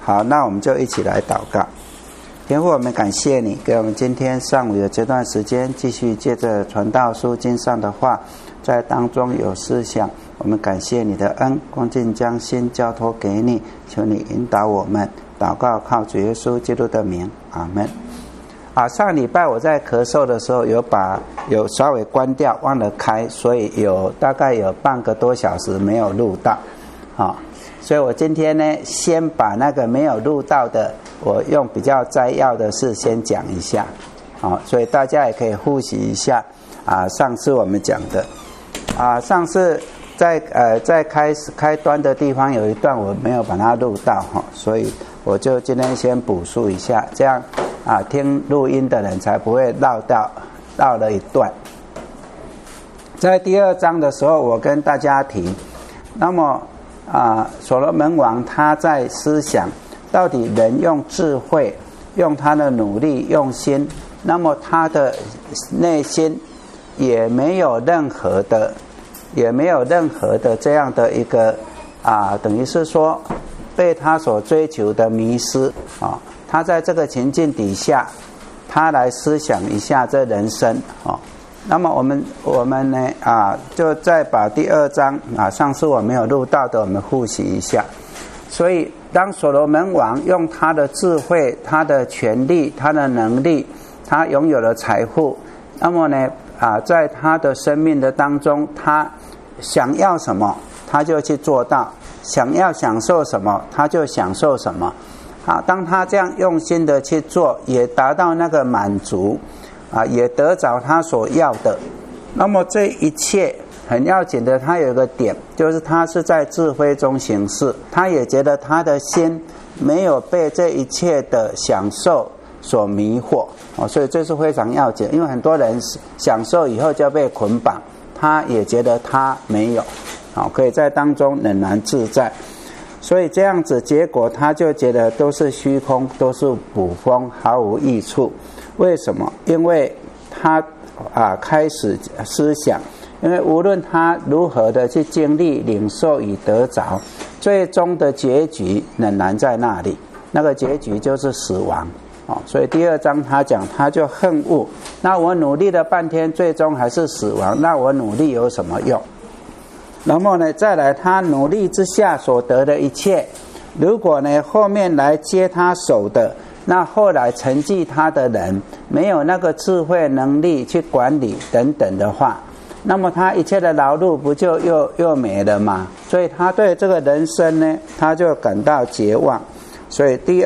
好，那我们就一起来祷告。天父，我们感谢你给我们今天上午的这段时间，继续借着传道书经上的话，在当中有思想。我们感谢你的恩，恭敬将心交托给你，求你引导我们。祷告靠主耶稣基督的名，阿们。上礼拜我在咳嗽的时候有稍微关掉，忘了开，所以大概有半个多小时没有录到。所以我今天呢，先把那个没有录到的，我用比较摘要的事先讲一下，所以大家也可以复习一下上次我们讲的上次在开端的地方有一段我没有把它录到所以我就今天先补述一下，这样听录音的人才不会绕了一段。在第2章的时候，我跟大家提，那么所罗门王他在思想到底人用智慧，用他的努力用心，那么他的内心也没有任何的这样的一个等于是说被他所追求的迷失他在这个情境底下，他来思想一下这人生那么我们呢就再把第2章上次我没有录到的我们复习一下。所以当所罗门王用他的智慧，他的权力，他的能力，他拥有了财富，那么呢在他的生命的当中，他想要什么他就去做到，想要享受什么他就享受什么当他这样用心的去做，也达到那个满足也得着他所要的，那么这一切很要紧的，他有一个点，就是他是在智慧中行事，他也觉得他的心没有被这一切的享受所迷惑所以这是非常要紧。因为很多人享受以后就被捆绑，他也觉得他没有可以在当中仍然自在，所以这样子结果他就觉得都是虚空，都是捕风，毫无益处。为什么？因为他开始思想，因为无论他如何的去经历领受与得着，最终的结局仍然在那里，那个结局就是死亡所以第2章他讲，他就恨恶，那我努力了半天最终还是死亡，那我努力有什么用？然后呢再来，他努力之下所得的一切，如果呢后面来接他手的，那后来承继他的人没有那个智慧能力去管理等等的话，那么他一切的劳碌不就又没了吗？所以他对这个人生呢，他就感到绝望。所以第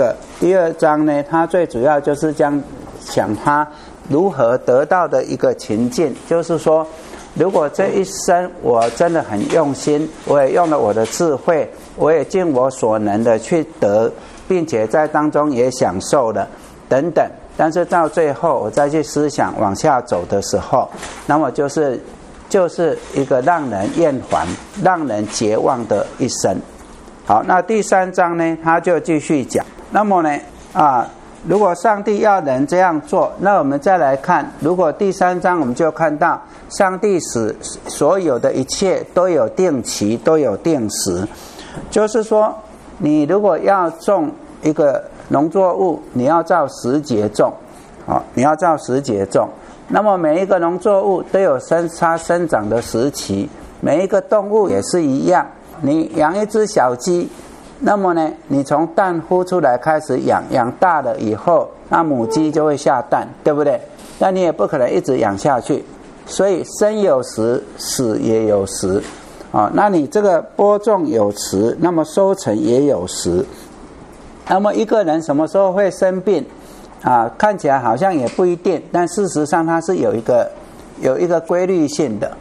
2章呢，他最主要就是讲他如何得到的一个情境，就是说如果这一生我真的很用心，我也用了我的智慧，我也尽我所能的去得，并且在当中也享受了等等，但是到最后我再去思想往下走的时候，那么就是一个让人厌烦，让人绝望的一生。好，那第3章呢，他就继续讲，那么呢如果上帝要人这样做，那我们再来看，如果第3章我们就看到上帝使所有的一切都有定期，都有定时，就是说你如果要种一个农作物，你要照时节种你要照时节种，那么每一个农作物都有它生长的时期，每一个动物也是一样，你养一只小鸡，那么呢你从蛋孵出来开始养大了以后，那母鸡就会下蛋，对不对？那你也不可能一直养下去，所以生有时，死也有时那你这个播种有时，那么收成也有时。那么一个人什么时候会生病看起来好像也不一定，但事实上它是有一个规律性的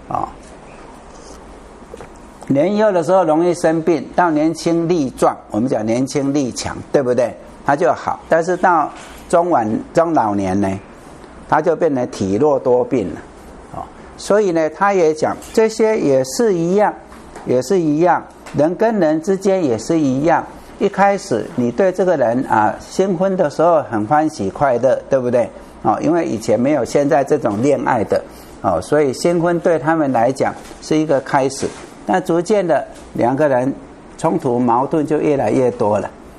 年幼的时候容易生病，到年轻力壮，我们讲年轻力强，对不对？它就好。但是到中老年呢，它就变成体弱多病了所以呢他也讲这些也是一样，人跟人之间也是一样。一开始你对这个人新婚的时候很欢喜快乐，对不对因为以前没有现在这种恋爱的所以新婚对他们来讲是一个开始。那逐渐的两个人冲突矛盾就越来越多了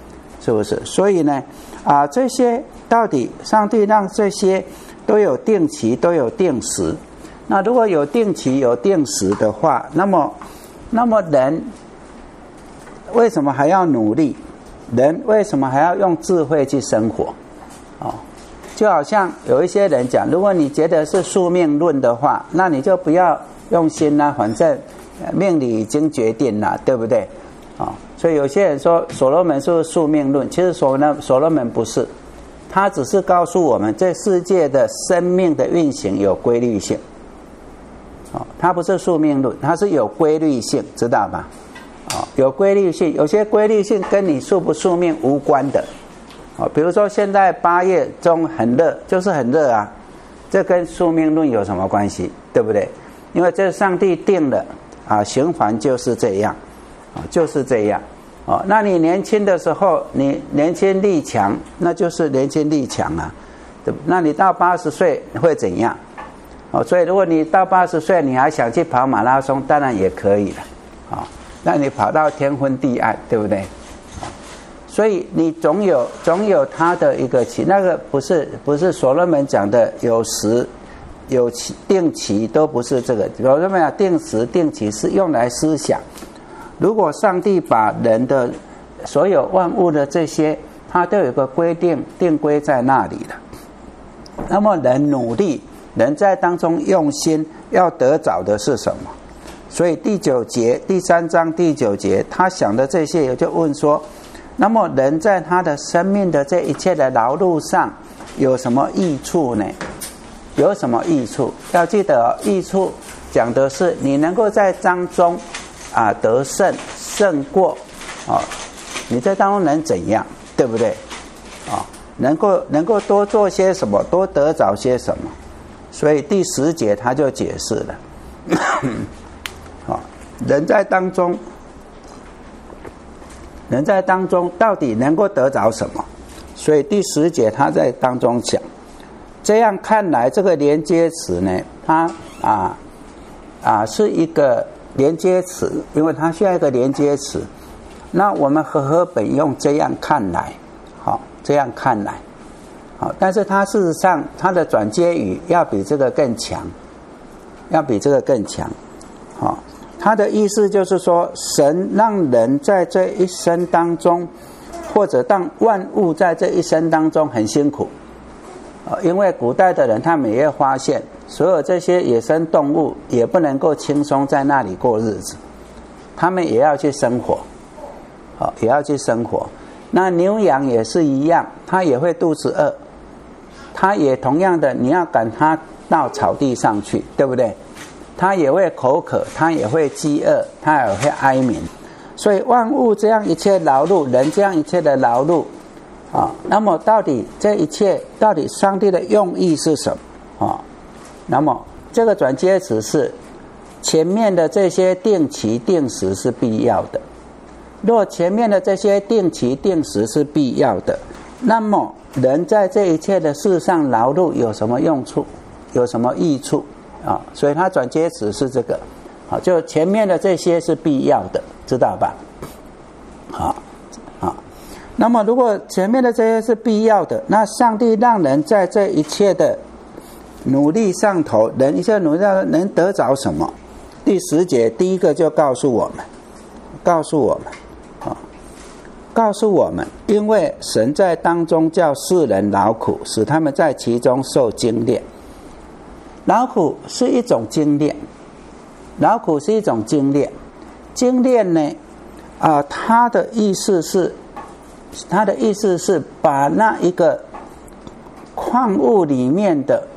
是不是？所以呢，这些到底上帝让这些都有定期，都有定时。那如果有定期有定时的话，那么人为什么还要努力？人为什么还要用智慧去生活？就好像有一些人讲，如果你觉得是宿命论的话，那你就不要用心啦，反正命理已经决定了，对不对？所以有些人说所罗门是宿命论，其实所罗门不是，他只是告诉我们这世界的生命的运行有规律性。它不是宿命论，它是有规律性，知道吧？有规律性，有些规律性跟你宿不宿命无关的。比如说现在8月中很热，就是很热啊，这跟宿命论有什么关系？对不对？因为这上帝定了循环就是这样，就是这样。那你年轻的时候，你年轻力强，那就是年轻力强啊，对不？那你到80岁会怎样？所以如果你到80岁，你还想去跑马拉松，当然也可以了，那你跑到天昏地暗，对不对？所以你总有它的一个期，那个不是所罗门讲的有时有期定期，都不是这个。所罗门讲定时定期是用来思想，如果上帝把人的所有万物的这些，它都有个规定定规在那里了，那么人努力，人在当中用心，要得着的是什么？所以第3章第9节，他想的这些，也就问说，那么人在他的生命的这一切的劳碌上有什么益处呢？有什么益处？要记得，益处讲的是你能够在当中得胜过你在当中能怎样，对不对？能够多做些什么，多得着些什么。所以第10节他就解释了人在当中到底能够得着什么？所以第10节他在当中讲，这样看来，这个连接词呢，它是一个连接词，因为它需要一个连接词。那我们和本用这样看来，这样看来，但是它事实上它的转接语要比这个更强，他的意思就是说，神让人在这一生当中，或者让万物在这一生当中很辛苦。因为古代的人他们也会发现，所有这些野生动物也不能够轻松在那里过日子，他们也要去生活，也要去生活。那牛羊也是一样，它也会肚子饿，它也同样的，你要赶它到草地上去，对不对？它也会口渴，它也会饥饿，它也会哀鸣。所以万物这样一切劳碌，人这样一切的劳碌那么到底这一切到底上帝的用意是什么那么这个转接词是前面的这些定期定时是必要的。若前面的这些定期定时是必要的，那么人在这一切的事上劳碌有什么用处，有什么益处所以它转接词是这个就前面的这些是必要的，知道吧？那么如果前面的这些是必要的，那上帝让人在这一切的努力上头，人一切努力上头能得着什么？第10节第一个就告诉我们，因为神在当中叫世人劳苦，使他们在其中受精炼。劳苦是一种精炼，精炼呢它的意思是把那一个矿物里面的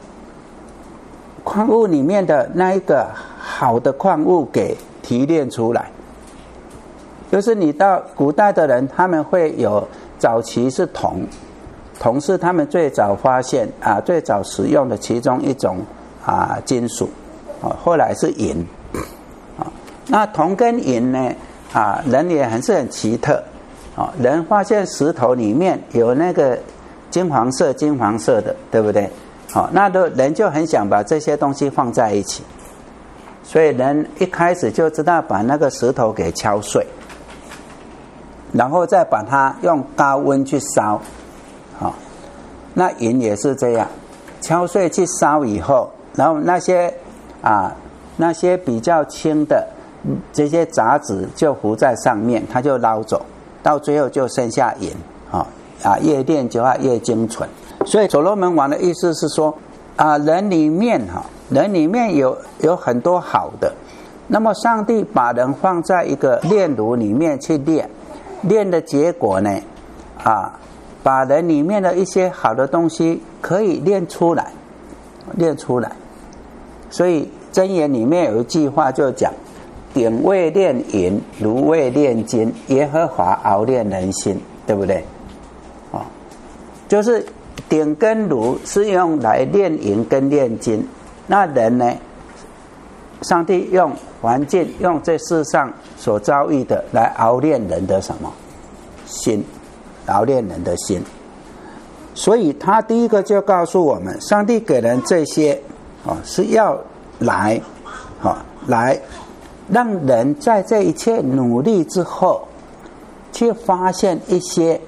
那一个好的矿物给提炼出来。就是你到古代的人，他们会有早期是铜是他们最早发现最早使用的其中一种金属后来是银那铜跟银呢人也是很奇特人发现石头里面有那个金黄色的，对不对？那人就很想把这些东西放在一起，所以人一开始就知道把那个石头给敲碎， 然后再把它用高温去烧，那银也是这样，敲碎去烧以后，然后那些比较轻的这些杂质就浮在上面，它就捞走，到最后就剩下银，越炼就要越精纯。所以所罗门王的意思是说，人里面有很多好的，那么上帝把人放在一个炼炉里面去炼的结果呢，把人里面的一些好的东西可以炼出来。所以箴言里面有一句话就讲，鼎未炼银，炉未炼金，耶和华熬炼人心，对不对？就是鼎跟炉是用来炼银跟炼金，那人呢，上帝用环境，用这世上所遭遇的来熬炼人的什么心，熬炼人的心。所以他第一个就告诉我们，上帝给人这些是要来让人在这一切努力之后，去发现一些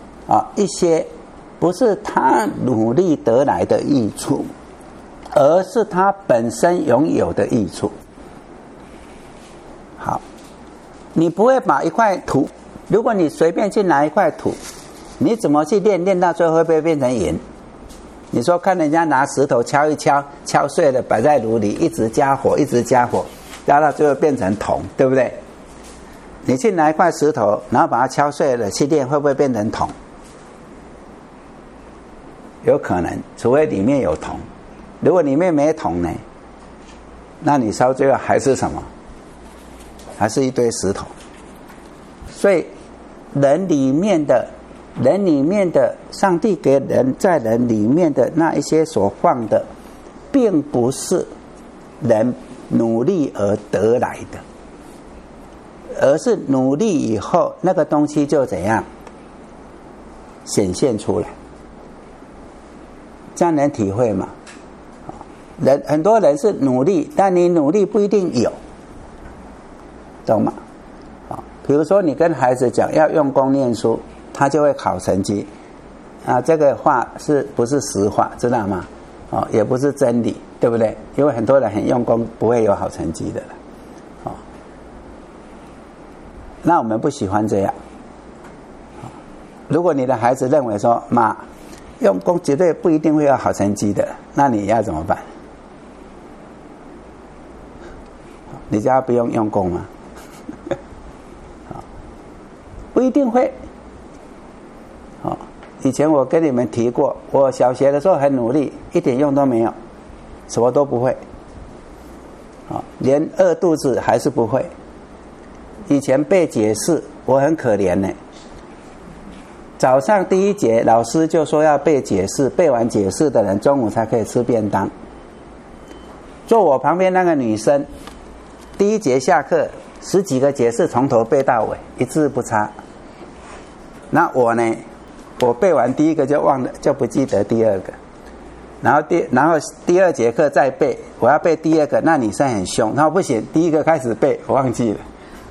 不是他努力得来的益处，而是他本身拥有的益处。好，你不会把一块土，如果你随便去拿一块土，你怎么去炼到最后会不会变成银？你说看人家拿石头敲一敲，敲碎了摆在炉里，一直加火，加到最后变成铜，对不对？你去拿一块石头，然后把它敲碎了去炼，会不会变成铜？有可能，除非里面有铜。如果里面没铜呢，那你烧最后还是什么？还是一堆石头。所以人里面的上帝给人在人里面的那一些所放的，并不是人努力而得来的，而是努力以后那个东西就怎样显现出来。这样能体会吗？很多人是努力，但你努力不一定有，懂吗？比如说你跟孩子讲要用功念书，他就会考成绩，这个话是不是实话，知道吗？也不是真理，对不对？因为很多人很用功，不会有好成绩的了。那我们不喜欢这样。如果你的孩子认为说，妈，用功绝对不一定会有好成绩的，那你要怎么办？你叫他不用功吗？不一定会。以前我跟你们提过，我小学的时候很努力，一点用都没有，什么都不会，连饿肚子还是不会。以前背解释我很可怜呢，早上第一节老师就说要背解释，背完解释的人中午才可以吃便当。坐我旁边那个女生，第一节下课10几个解释从头背到尾，一字不差。那我呢，我背完第一个就忘了，就不记得第二个，然后第二节课再背，我要背第二个，那女生很凶，然后不行，第一个开始背，我忘记了。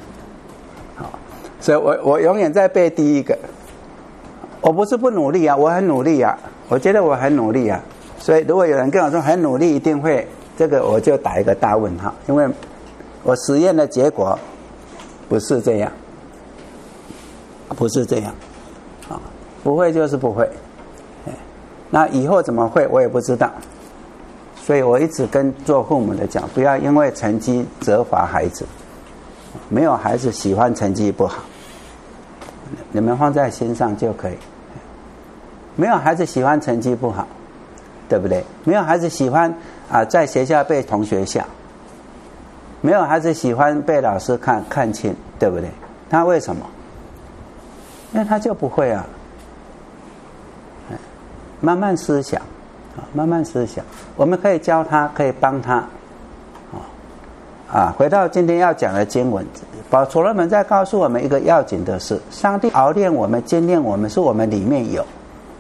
所以我永远在背第一个。我不是不努力啊，我很努力啊，我觉得我很努力啊。所以如果有人跟我说很努力一定会，这个我就打一个大问号，因为我实验的结果不是这样，不是这样。不会就是不会，那以后怎么会我也不知道。所以我一直跟做父母的讲，不要因为成绩责罚孩子，没有孩子喜欢成绩不好，你们放在心上就可以。没有孩子喜欢成绩不好，对不对？没有孩子喜欢在学校被同学笑，没有孩子喜欢被老师看轻，对不对？他为什么？因为他就不会啊。慢慢思想，慢慢思想，我们可以教他，可以帮他。回到今天要讲的经文，所罗门在告诉我们一个要紧的事：上帝熬炼我们、精炼我们，是我们里面有。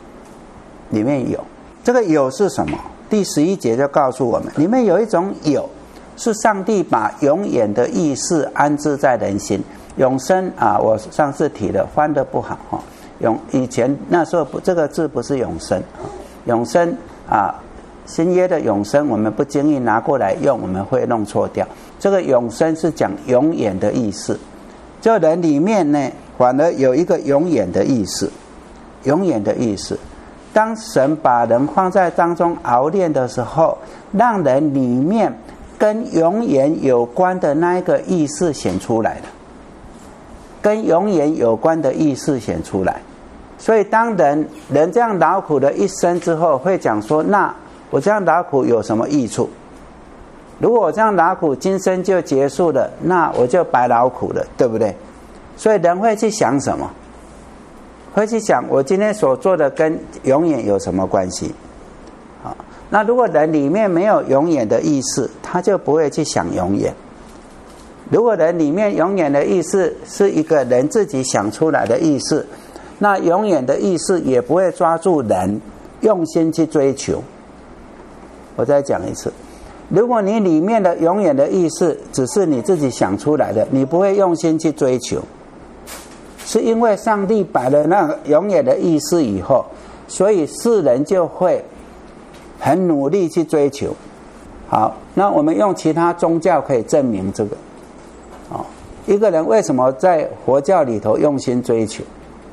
这个有是什么？第11节就告诉我们，里面有一种有，是上帝把永远的意识安置在人心。 永生啊，我上次提了，翻得不好哈。以前那时候这个字不是永生，永生啊，新约的永生我们不经意拿过来用，我们会弄错掉。这个永生是讲永远的意思，这人里面呢，反而有一个永远的意思，永远的意思。当神把人放在当中熬炼的时候，让人里面跟永远有关的那一个意识显出来了，跟永远有关的意识显出来。所以当人这样劳苦的一生之后，会讲说，那我这样劳苦有什么益处？如果我这样劳苦今生就结束了，那我就白劳苦了，对不对？所以人会去想什么？会去想我今天所做的跟永远有什么关系？好，那如果人里面没有永远的意识，他就不会去想永远。如果人里面永远的意识是一个人自己想出来的意识，那永远的意识也不会抓住人用心去追求。我再讲一次，如果你里面的永远的意识只是你自己想出来的，你不会用心去追求，是因为上帝摆了那个永远的意识以后，所以世人就会很努力去追求。好，那我们用其他宗教可以证明这个。一个人为什么在佛教里头用心追求？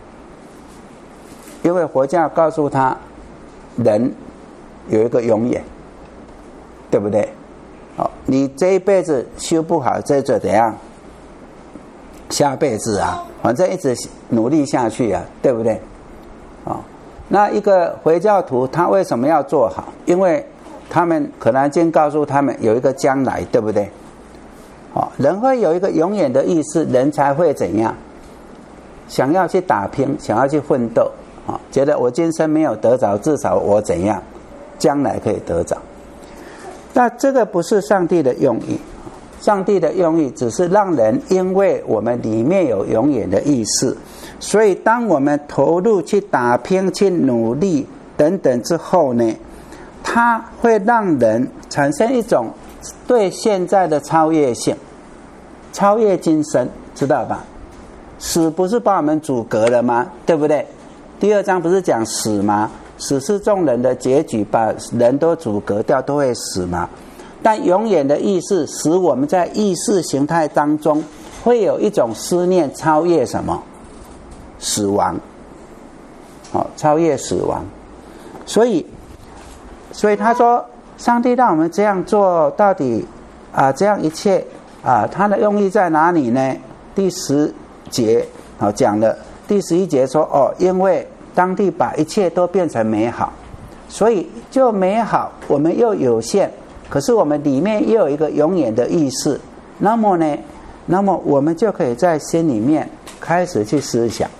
因为佛教告诉他，人有一个永远，对不对？好，你这一辈子修不好，这就怎样？下辈子啊，反正一直努力下去啊，对不对？那一个回教徒他为什么要做好？因为他们可能经告诉他们有一个将来，对不对？人会有一个永远的意识，人才会怎样？想要去打拼，想要去奋斗，觉得我今生没有得着，至少我怎样，将来可以得着。那这个不是上帝的用意，上帝的用意只是让人，因为我们里面有永远的意识，所以当我们投入去打拼、去努力等等之后呢，它会让人产生一种对现在的超越性，超越今生，知道吧？死不是把我们阻隔了吗？对不对？第二章不是讲死吗？死是众人的结局，把人都阻隔掉，都会死吗？但永远的意识使我们在意识形态当中会有一种思念超越什么？死亡。超越死亡。所以他说，上帝让我们这样做，到底这样一切他的用意在哪里呢？第10节讲了，第11节说因为上帝把一切都变成美好，所以就美好，我们又有限，可是我们里面又有一个永远的意识，那么我们就可以在心里面开始去思想，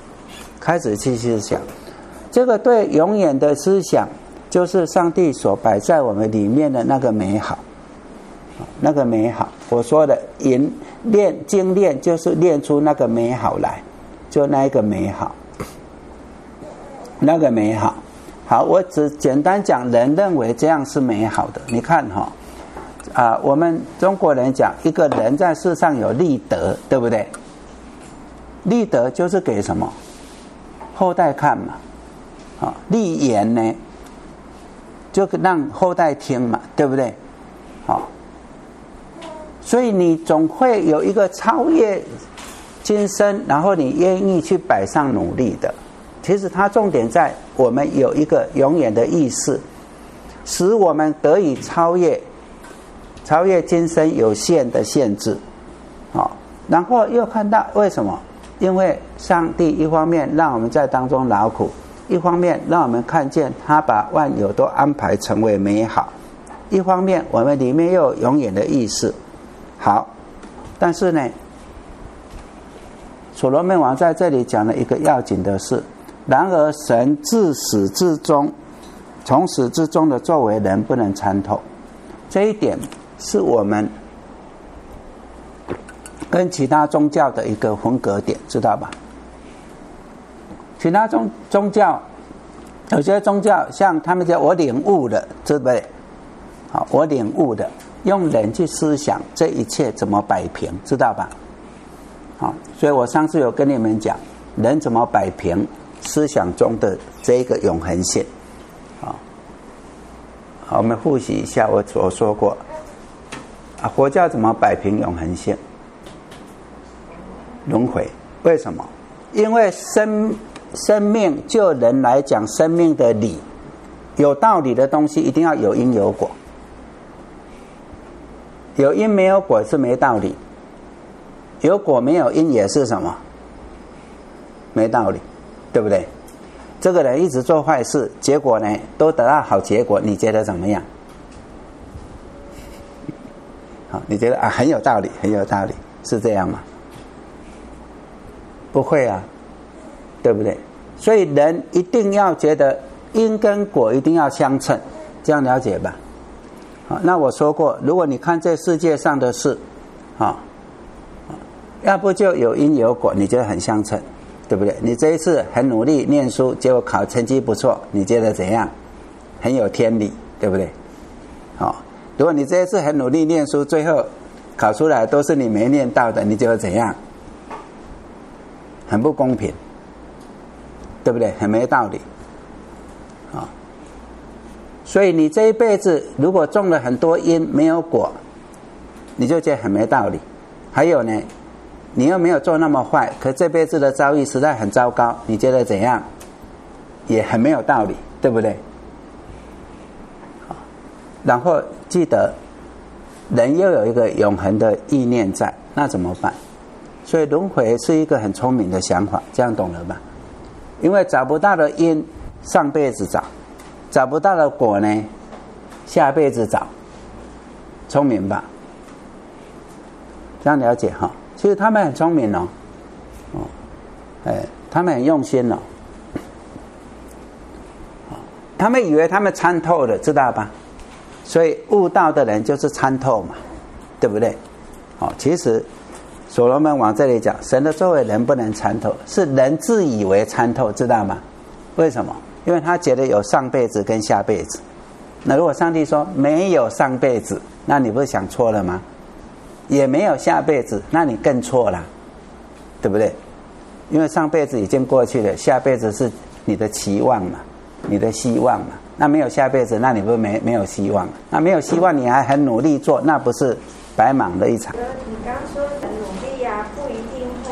这个对永远的思想，就是上帝所摆在我们里面的那个美好，那个美好。我说的精炼就是炼出那个美好来，就那一个美好，那个美好。好，我只简单讲，人认为这样是美好的。你看我们中国人讲，一个人在世上有立德，对不对？立德就是给什么？后代看嘛。立言呢，就让后代听嘛，对不对？所以你总会有一个超越今生，然后你愿意去摆上努力的。其实它重点在我们有一个永远的意识，使我们得以超越今生有限的限制。然后又看到为什么？因为上帝一方面让我们在当中劳苦，一方面让我们看见他把万有都安排成为美好，一方面我们里面又有永远的意识。好，但是呢，所罗门王在这里讲了一个要紧的事，然而神自始至终，从始至终的作为人不能参透，这一点是我们跟其他宗教的一个分隔点，知道吧？其他宗教，有些宗教像他们讲我领悟了，对不对？我领悟的，用人去思想这一切怎么摆平，知道吧？ 好，所以我上次有跟你们讲，人怎么摆平思想中的这一个永恒性。好，我们复习一下我所说过佛教怎么摆平永恒性？轮回。为什么？因为生命就人来讲，生命的理，有道理的东西一定要有因有果，有因没有果是没道理，有果没有因也是什么？没道理，对不对？这个人一直做坏事，结果呢都得到好结果，你觉得怎么样？好，你觉得很有道理，很有道理，是这样吗？不会啊，对不对？所以人一定要觉得因跟果一定要相称，这样了解吧？好，那我说过，如果你看这世界上的事，要不就有因有果，你觉得很相称，对不对？你这一次很努力念书，结果考成绩不错，你觉得怎样？很有天理，对不对？好，如果你这一次很努力念书，最后考出来都是你没念到的，你觉得怎样？很不公平，对不对？很没道理。所以你这一辈子如果种了很多因没有果，你就觉得很没道理。还有呢，你又没有做那么坏，可这辈子的遭遇实在很糟糕，你觉得怎样？也很没有道理，对不对？然后记得人又有一个永恒的意念在，那怎么办？所以轮回是一个很聪明的想法，这样懂了吧？因为找不到的因上辈子找，找不到的果呢下辈子找，聪明吧？这样了解哈？其实他们很聪明哦，他们很用心哦，他们以为他们参透了，知道吧？所以悟道的人就是参透嘛，对不对？其实所罗门往这里讲，神的作为人不能参透，是人自以为参透，知道吗？为什么？因为他觉得有上辈子跟下辈子。那如果上帝说没有上辈子，那你不是想错了吗？也没有下辈子，那你更错了，对不对？因为上辈子已经过去了，下辈子是你的期望嘛，你的希望嘛。那没有下辈子，那你不是没有希望？那没有希望，你还很努力做，那不是白忙了一场？ 你刚刚说的努力啊，不一定会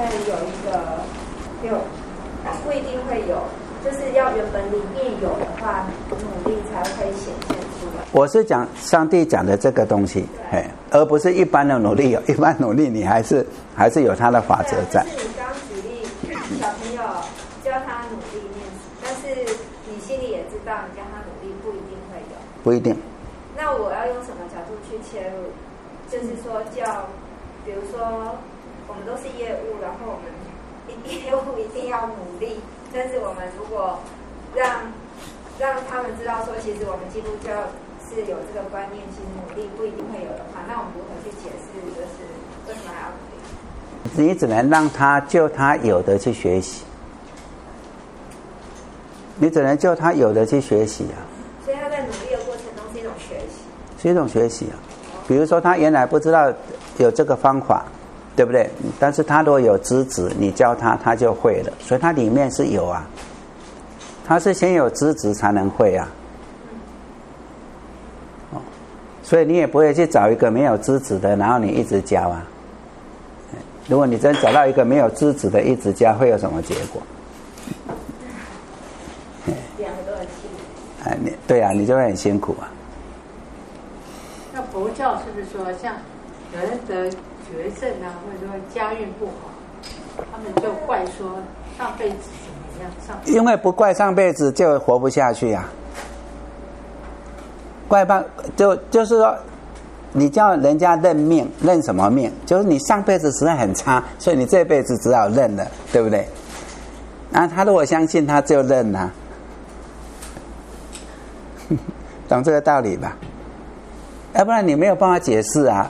不一定会有，就是要原本里面有的话，努力才会显现出来。 我是讲上帝讲的这个东西，而不是一般的努力。一般努力你还是有他的法则在。 就是你刚举例，小朋友教他努力念书，但是你心里也知道，你叫他努力不一定会有。 不一定。 那我要用什么角度去切入？就是说比如说我们都是业务，然后我们业务一定要努力，但是我们如果让他们知道说，其实我们基督教是有这个观念，其实努力不一定会有的话，那我们如何去解释，就是为什么还要努力？ 你只能让他就他有的去学习，你只能就他有的去学习啊。 所以他在努力的过程中是一种学习， 是一种学习啊。比如说他原来不知道有这个方法，对不对？但是他如果有资质，你教他，他就会了。所以他里面是有啊，他是先有资质才能会啊。所以你也不会去找一个没有资质的，然后你一直教啊。如果你真找到一个没有资质的一直教，会有什么结果？ 两个都很辛苦。 对啊，你就会很辛苦啊。 那佛教是不是说，像有人得绝症啊，或者说家运不好，他们就怪说上辈子怎么样？ 因为不怪上辈子就活不下去啊。怪吧，就是说，你叫人家认命，认什么命？就是你上辈子实在很差，所以你这辈子只好认了，对不对？那他如果相信，他就认了，懂这个道理吧？要不然你没有办法解释啊。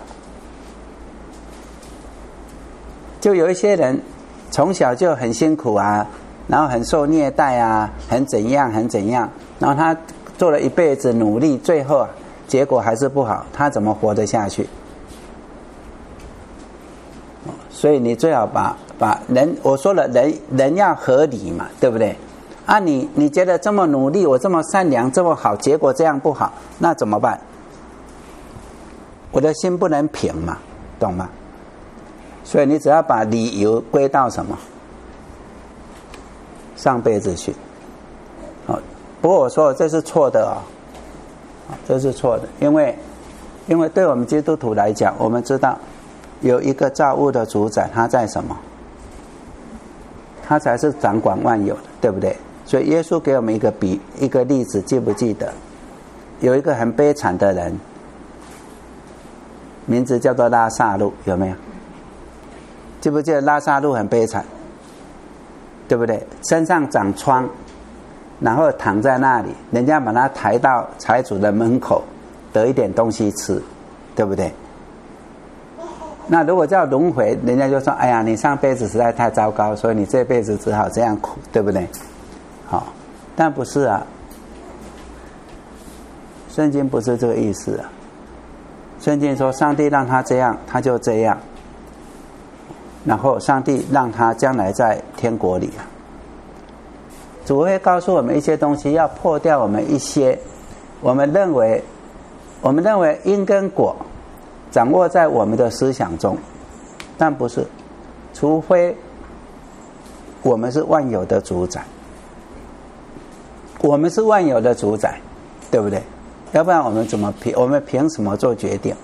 就有一些人从小就很辛苦啊，然后很受虐待啊，很怎样，然后他做了一辈子努力，最后结果还是不好，他怎么活得下去？所以你最好把把人，我说了人要合理嘛，对不对？啊你觉得这么努力，我这么善良这么好，结果这样不好，那怎么办？我的心不能平嘛，懂吗？所以你只要把理由归到什么？上辈子去。不过我说这是错的这是错的，因为对我们基督徒来讲，我们知道有一个造物的主宰，他在什么？他才是掌管万有的，对不对？所以耶稣给我们一个例子，记不记得？有一个很悲惨的人，名字叫做拉撒路，有没有？记不记得拉撒路很悲惨，对不对？身上长疮，然后躺在那里，人家把他抬到财主的门口，得一点东西吃，对不对？那如果叫轮回，人家就说：“哎呀，你上辈子实在太糟糕，所以你这辈子只好这样苦，对不对？”好，但不是啊，圣经不是这个意思啊。圣经说，上帝让他这样，他就这样，然后上帝让他将来在天国里啊。主会告诉我们一些东西，要破掉我们一些我们认为因跟果掌握在我们的思想中，但不是，除非我们是万有的主宰，我们是万有的主宰，对不对？要不然我们凭什么做决定？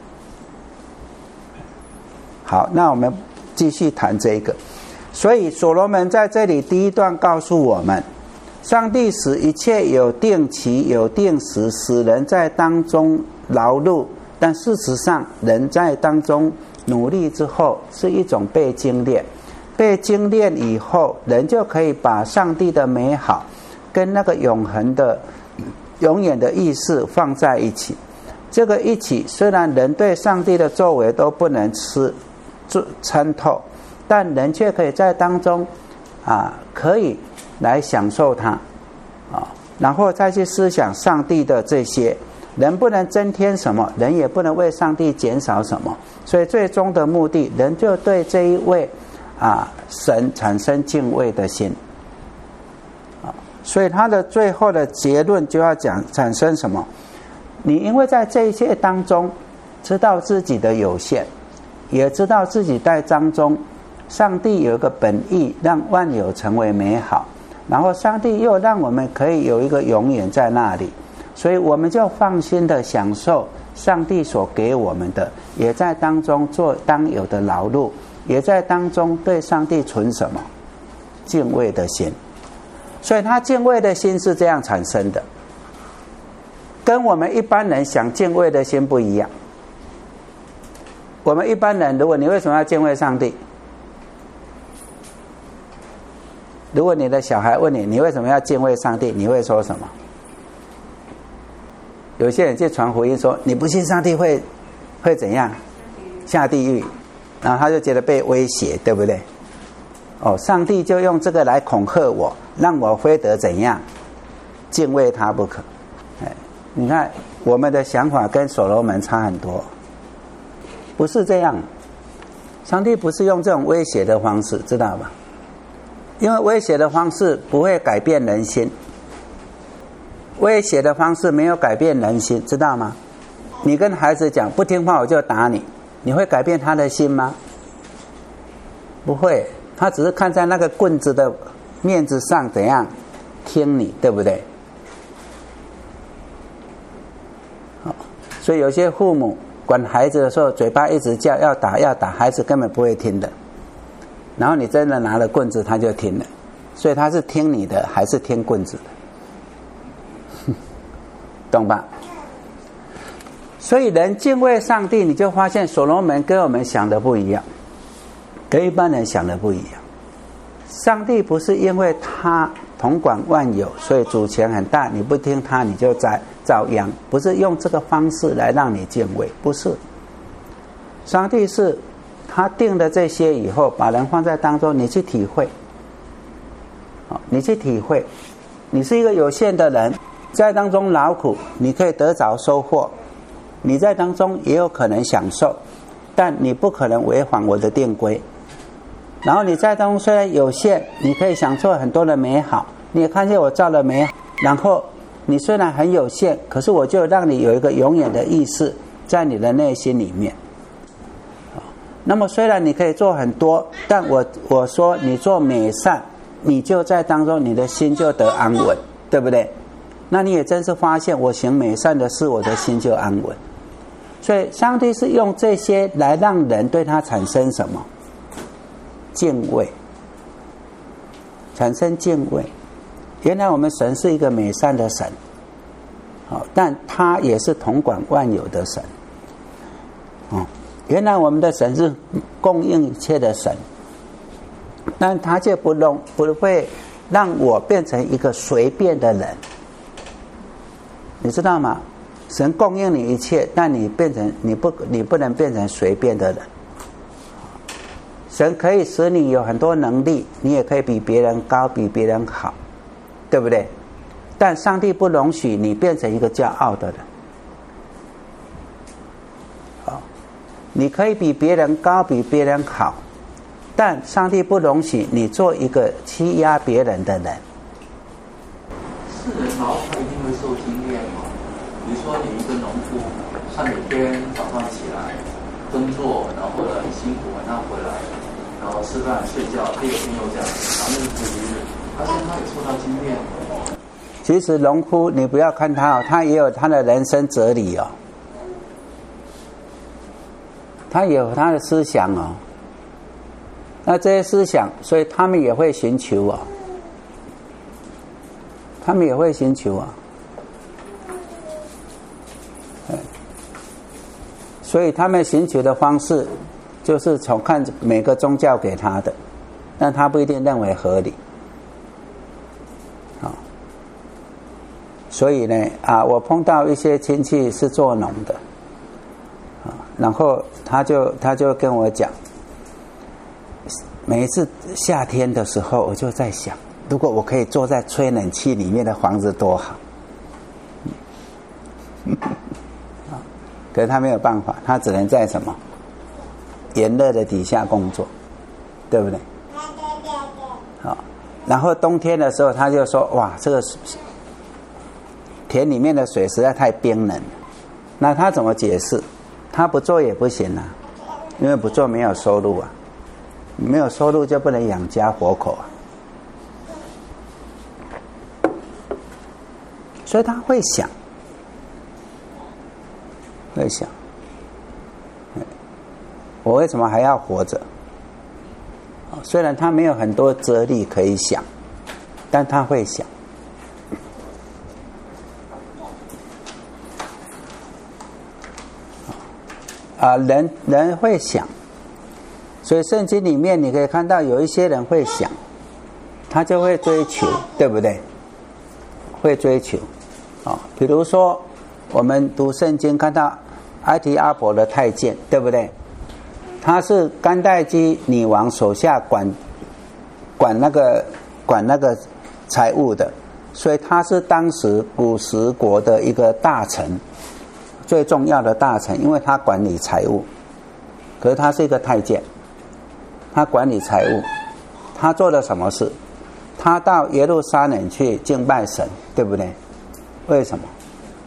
好，那我们继续谈这个。所以所罗门在这里第一段告诉我们，上帝使一切有定期有定时，使人在当中劳碌，但事实上人在当中努力之后是一种被精炼，被精炼以后，人就可以把上帝的美好跟那个永恒的永远的意识放在一起。这个一起，虽然人对上帝的作为都不能参透，但人却可以在当中可以来享受它然后再去思想上帝的这些。人不能增添什么，人也不能为上帝减少什么，所以最终的目的，人就对这一位神产生敬畏的心所以他的最后的结论就要产生什么？你因为在这一切当中知道自己的有限，也知道自己在当中上帝有一个本意让万有成为美好，然后上帝又让我们可以有一个永远在那里，所以我们就放心的享受上帝所给我们的，也在当中做当有的劳碌，也在当中对上帝存什么？敬畏的心。所以他敬畏的心是这样产生的，跟我们一般人想敬畏的心不一样。我们一般人，如果你为什么要敬畏上帝？如果你的小孩问你，你为什么要敬畏上帝？你会说什么？有些人就传福音说，你不信上帝会怎样？下地狱，然后他就觉得被威胁，对不对？上帝就用这个来恐吓我，让我非得怎样？敬畏他不可。你看我们的想法跟所罗门差很多，不是这样。上帝不是用这种威胁的方式，知道吧？因为威胁的方式不会改变人心，威胁的方式没有改变人心，知道吗？你跟孩子讲不听话我就打你，你会改变他的心吗？不会，他只是看在那个棍子的面子上怎样听你，对不对？所以有些父母管孩子的时候嘴巴一直叫要打，孩子根本不会听的，然后你真的拿了棍子他就听了，所以他是听你的还是听棍子的？懂吧？所以人敬畏上帝，你就发现所罗门跟我们想的不一样，跟一般人想的不一样。上帝不是因为他统管万有，所以主权很大，你不听他你就遭殃，不是用这个方式来让你敬畏，不是。上帝是他定了这些以后，把人放在当中，你去体会，你去体会，你是一个有限的人，在当中劳苦，你可以得着收获，你在当中也有可能享受，但你不可能违反我的定规。 然后你在当中虽然有限，你可以享受很多的美好，你也看见我造的美好，然后你虽然很有限，可是我就让你有一个永远的意识在你的内心里面。那么虽然你可以做很多，但我说你做美善，你就在当中你的心就得安稳，对不对？那你也真是发现我行美善的事，我的心就安稳。所以上帝是用这些来让人对他产生什么？敬畏，产生敬畏。原来我们神是一个美善的神，但他也是统管万有的神。原来我们的神是供应一切的神，但他却不会让我变成一个随便的人，你知道吗？神供应你一切，但你不能变成随便的人。神可以使你有很多能力，你也可以比别人高，比别人好，对不对？但上帝不容许你变成一个骄傲的人。你可以比别人高，比别人好，但上帝不容许你做一个欺压别人的人。 是人劳他一定会受经验吗？比如说你一个农夫，他每天早上起来耕作，然后很辛苦，晚上回来，然后吃饭睡觉，第二天又这样，然后那是普通日，他说他也受到经验。 其实农夫你不要看他他也有他的人生哲理他也有他的思想那这些思想，所以他们也会寻求他们也会寻求所以他们寻求的方式就是从看每个宗教给他的，但他不一定认为合理所以呢我碰到一些亲戚是做农的然后他就跟我讲，每一次夏天的时候，我就在想，如果我可以坐在吹冷气里面的房子多好。可是他没有办法，他只能在什么炎热的底下工作，对不对？然后冬天的时候，他就说：“哇，这个田里面的水实在太冰冷。”那他怎么解释？他不做也不行因为不做没有收入没有收入就不能养家活口所以他会想我为什么还要活着？虽然他没有很多哲理可以想，但他会想人会想，所以圣经里面你可以看到有一些人会想，他就会追求，对不对？会追求比如说我们读圣经看到埃提阿伯的太监，对不对？他是甘代基女王手下管那个财务的，所以他是当时古时国的一个大臣，最重要的大臣，因为他管理财务。可是他是一个太监，他管理财务，他做了什么事？他到耶路撒冷去敬拜神，对不对？为什么？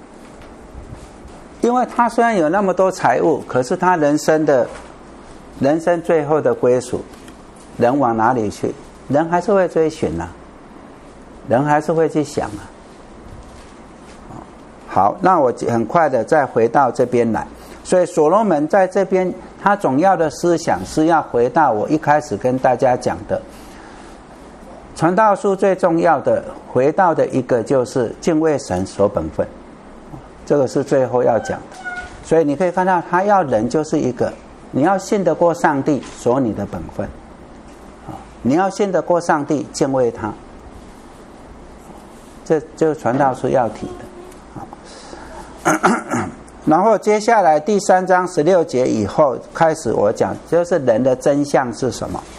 因为他虽然有那么多财物，可是他人生最后的归属，人往哪里去？人还是会追寻人还是会去想好，那我很快的再回到这边来。所以所罗门在这边，他总要的思想是要回到我一开始跟大家讲的传道书最重要的回到的一个就是敬畏神守本分，这个是最后要讲的。所以你可以看到他要人就是一个你要信得过上帝守你的本分，你要信得过上帝敬畏他，这就是传道书要提的。然后接下来第3章16节以后开始我讲就是人的真相是什么。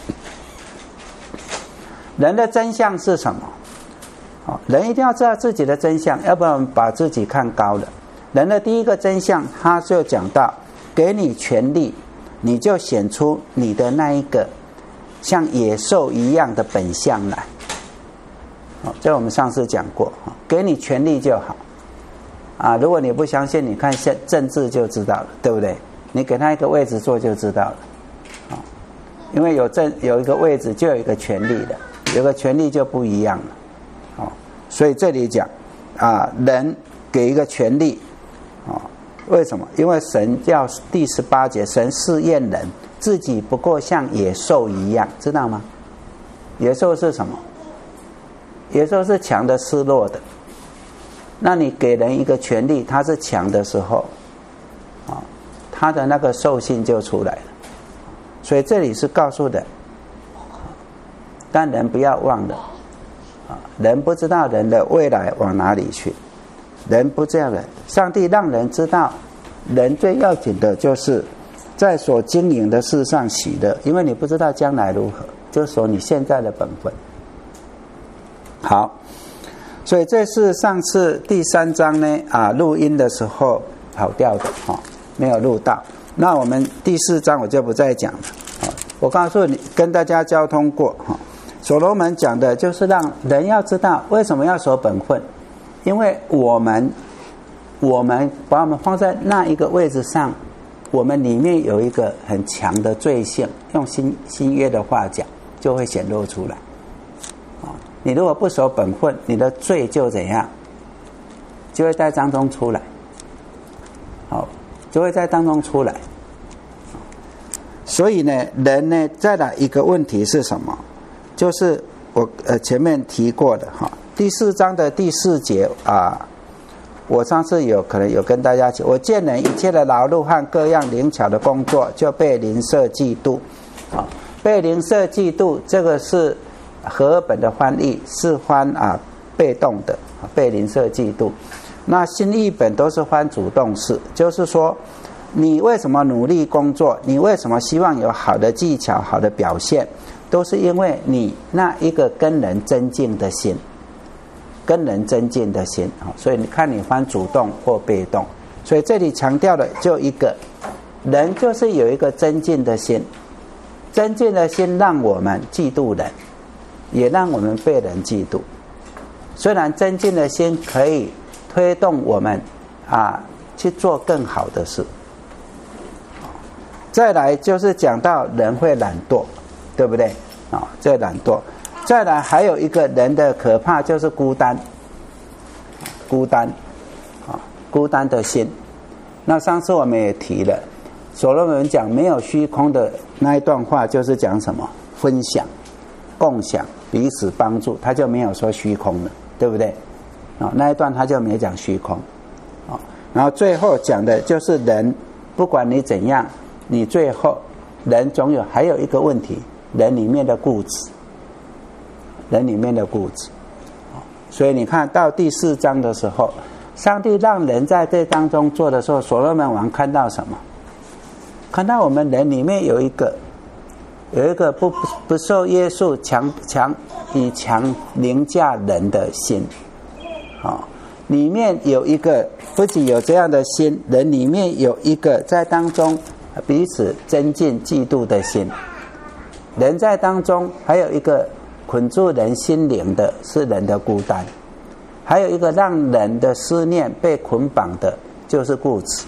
人的真相是什么？人一定要知道自己的真相，要不然把自己看高了。人的第一个真相他就讲到给你权力，你就显出你的那一个像野兽一样的本相来。这我们上次讲过，给你权力就好啊。如果你不相信，你看政治就知道了，对不对？你给他一个位置坐就知道了，因为有一个位置就有一个权力的，有个权力就不一样了。所以这里讲啊，人给一个权力啊，为什么？因为神叫第18节，神试验人，自己不过像野兽一样，知道吗？野兽是什么？野兽是强的吃弱的。那你给人一个权利，他是强的时候，他的那个兽性就出来了。所以这里是告诉人，但人不要忘了，人不知道人的未来往哪里去，人不这样的。上帝让人知道，人最要紧的就是在所经营的事上喜乐，因为你不知道将来如何，就守你现在的本分。好，所以这是上次第3章呢录音的时候跑掉的没有录到。那我们第4章我就不再讲了。我告诉你，跟大家交通过所罗门讲的就是让人要知道为什么要守本分，因为我们把我们放在那一个位置上，我们里面有一个很强的罪性，用新约的话讲，就会显露出来。你如果不守本分，你的罪就怎样？就会在当中出来。就会在当中出来。所以呢，人呢，再来一个问题是什么？就是我前面提过的第4章的第4节我上次可能有跟大家讲，我见人一切的劳碌和各样灵巧的工作，就被邻舍嫉妒。被邻舍嫉妒，这个是和合本的翻译是翻被动的，被邻舍嫉妒。那新译本都是翻主动式，就是说你为什么努力工作，你为什么希望有好的技巧、好的表现，都是因为你那一个跟人增进的心，跟人增进的心。所以你看你翻主动或被动。所以这里强调的就一个人，就是有一个增进的心，增进的心让我们嫉妒人，也让我们被人嫉妒。虽然增进的心可以推动我们去做更好的事。再来就是讲到人会懒惰，对不对？这懒惰。再来还有一个人的可怕就是孤单，孤单的心。那上次我们也提了，所罗门讲没有虚空的那一段话，就是讲什么？分享、共享、彼此帮助，他就没有说虚空了，对不对？那一段他就没讲虚空。然后最后讲的就是人，不管你怎样，你最后人总有还有一个问题，人里面的固执，人里面的固执。所以你看到第4章的时候，上帝让人在这当中做的时候，所罗门王看到什么？看到我们人里面有一个不受约束、以强凌驾人的心。里面有一个不仅有这样的心，人里面有一个在当中彼此增进嫉妒的心。人在当中还有一个捆住人心灵的是人的孤单，还有一个让人的思念被捆绑的就是固执。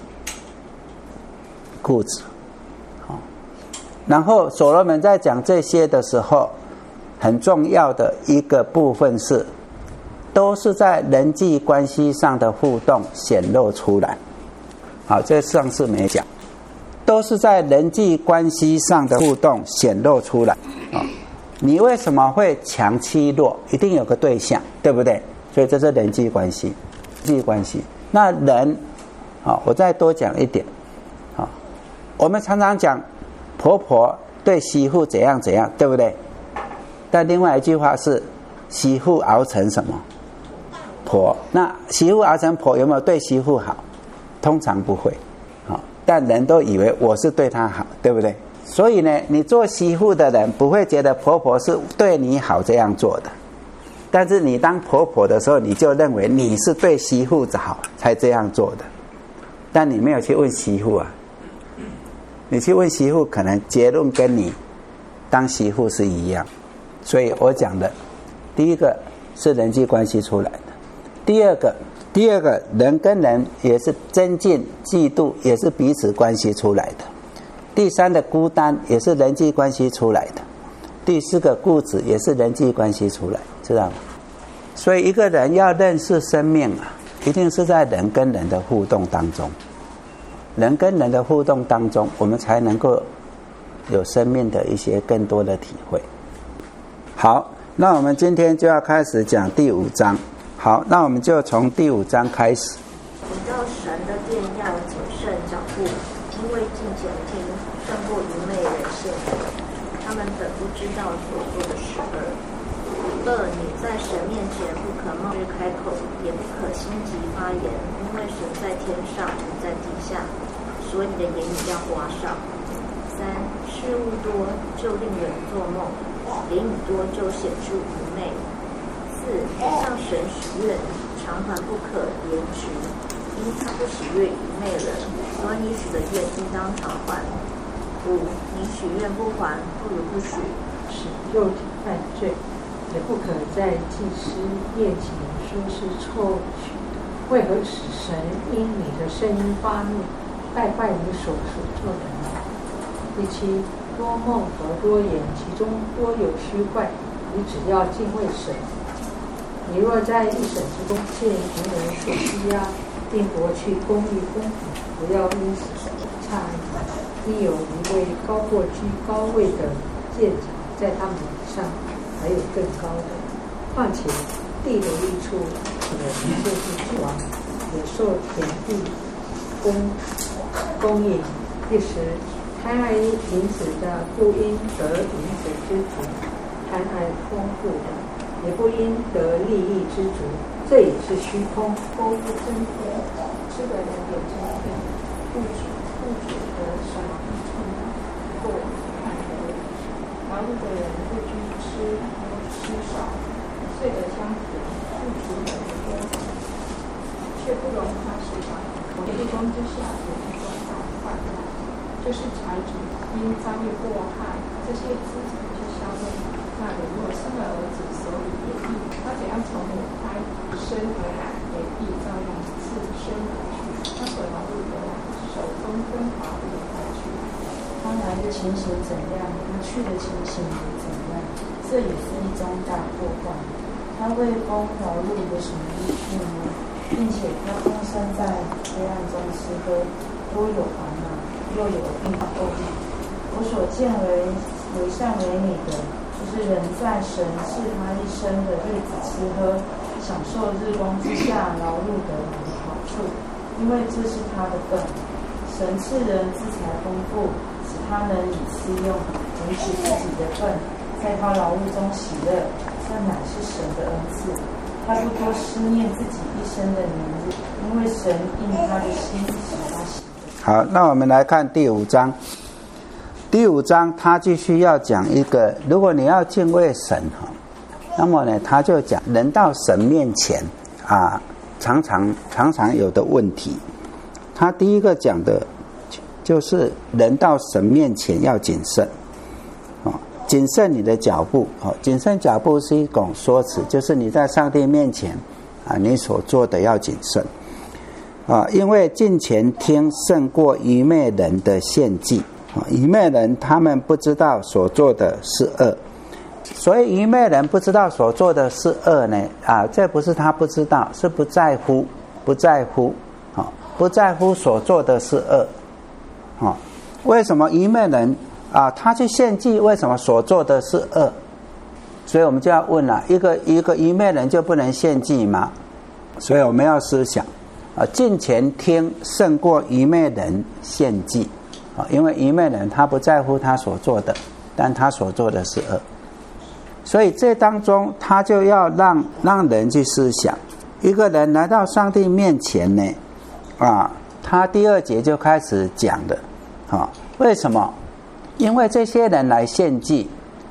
然后所罗门在讲这些的时候，很重要的一个部分是都是在人际关系上的互动显露出来。这上次没讲，都是在人际关系上的互动显露出来。你为什么会强欺弱？一定有个对象，对不对？所以这是人际关系。那人，我再多讲一点。我们常常讲婆婆对媳妇怎样怎样，对不对？但另外一句话是媳妇熬成什么？婆。那媳妇熬成婆有没有对媳妇好？通常不会。但人都以为我是对她好，对不对？所以呢，你做媳妇的人不会觉得婆婆是对你好这样做的，但是你当婆婆的时候，你就认为你是对媳妇好才这样做的，但你没有去问媳妇你去问媳妇，可能结论跟你当媳妇是一样。所以我讲的第一个是人际关系出来的，第二个人跟人也是增进嫉妒，也是彼此关系出来的。第三的孤单也是人际关系出来的。第四个固执也是人际关系出来，知道吗？所以一个人要认识生命啊，一定是在人跟人的互动当中，人跟人的互动当中，我们才能够有生命的一些更多的体会。好，那我们今天就要开始讲第5章。好，那我们就从第5章开始。 你到神的殿要谨慎脚步，因为近前听胜过愚昧人陷阱。他们本不知道所做的是恶。你在神面前不可冒失开口，也不可心急发言，因为神在天上，人在地下，所以你的言语要刮上。事物多就令人做梦，言语多就显出愚昧。向神许愿，偿还不可延迟，因他不喜悦愚昧人，所以你许的愿应当偿还。你许愿不还，不如不许。 使肉体犯罪，也不可在祭司面前说是错许的。为何使神因你的声音发怒，败坏你所做的呢？第7，多梦和多言，其中多有虚怪。你只要敬畏神。你若在一审之中见穷人所欺压，并夺去公义公平，不要因此诧异，因有一位高过居高位的鉴察在他们以上，还有更高的。况且地的益处，人就是君王，也受田地供应。第10，贪爱银子的，不应得银子之足；贪爱丰富的，也不应得利益之足，这也是虚空。 丰富增添，吃的人也增添，不主得少一寸，过看得劳碌的人不拘吃少，睡得相符，不足人多，却不容他失赏。地中之下有一种大患难，就是财主因遭遇祸害，这些资产就消灭。那人若生了儿子，所以也必他怎样从母胎生而来，也必照样自生而去。他所劳碌得来，手中分毫不由他去。 他来的情形怎样，他去的情形也怎样，这也是一种大祸患。他为风劳碌有什么益处呢？并且他终身在黑暗中吃喝，多有烦恼，又有病垢力。我所见为善为美的，就是人在神赐他一生的日子吃喝，享受日光之下劳碌得来的好处，因为这是他的份。神赐人资财丰富，使他能以私用，允许自己的份，在他劳碌中喜乐，这乃是神的恩赐。他不多思念自己一生的年日，因为神应他的心使他喜乐。 好，那我们来看第5章。第5章他继续要讲一个，如果你要敬畏神哈，那么呢，他就讲人到神面前啊，常常有的问题。他第一个讲的就是人到神面前要谨慎，谨慎你的脚步。谨慎脚步是一种说辞，就是你在上帝面前啊，你所做的要谨慎啊，因为近前听胜过愚昧人的献祭。愚昧人他们不知道所做的是恶，所以愚昧人不知道所做的是恶呢啊，这不是他不知道，是不在乎所做的是恶。为什么愚昧人啊他去献祭，为什么所做的是恶？所以我们就要问了，一个愚昧人就不能献祭吗？所以我们要思想啊，近前听胜过愚昧人献祭。因为愚昧人他不在乎他所做的，但他所做的是恶，所以这当中他就要让人去思想，一个人来到上帝面前呢，啊，他第2节就开始讲的，为什么？因为这些人来献祭，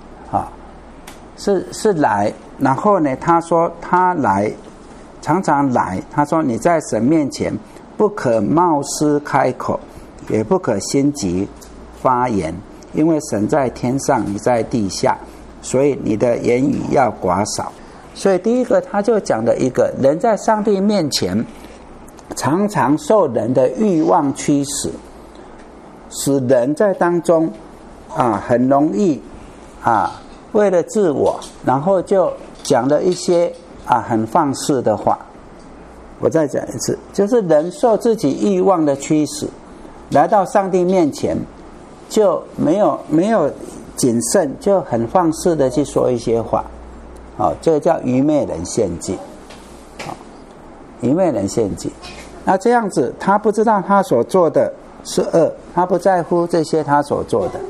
是来，然后呢，他说他来，常常来，他说你在神面前不可冒失开口，也不可心急发言， 因为神在天上，你在地下，所以你的言语要寡少。所以第一个他就讲了一个人在上帝面前常常受人的欲望驱使，使人在当中很容易为了自我，然后就讲了一些很放肆的话。我再讲一次，就是人受自己欲望的驱使，来到上帝面前就没有谨慎，就很放肆的去说一些话。这个叫愚昧人献祭。愚昧人献祭，那这样子他不知道他所做的是恶，他不在乎这些他所做的，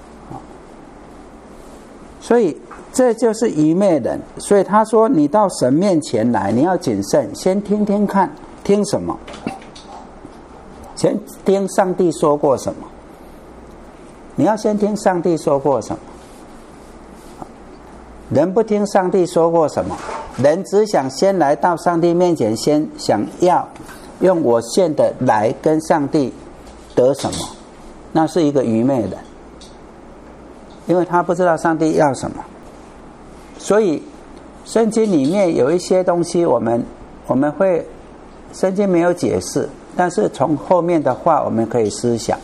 所以这就是愚昧人。所以他说你到神面前来，你要谨慎，先听听看，听什么？先听上帝说过什么。你要先听上帝说过什么。人不听上帝说过什么，人只想先来到上帝面前，先想要用我献的来跟上帝得什么，那是一个愚昧人，因为他不知道上帝要什么。所以圣经里面有一些东西我们会，圣经没有解释，但是从后面的话我们可以思想，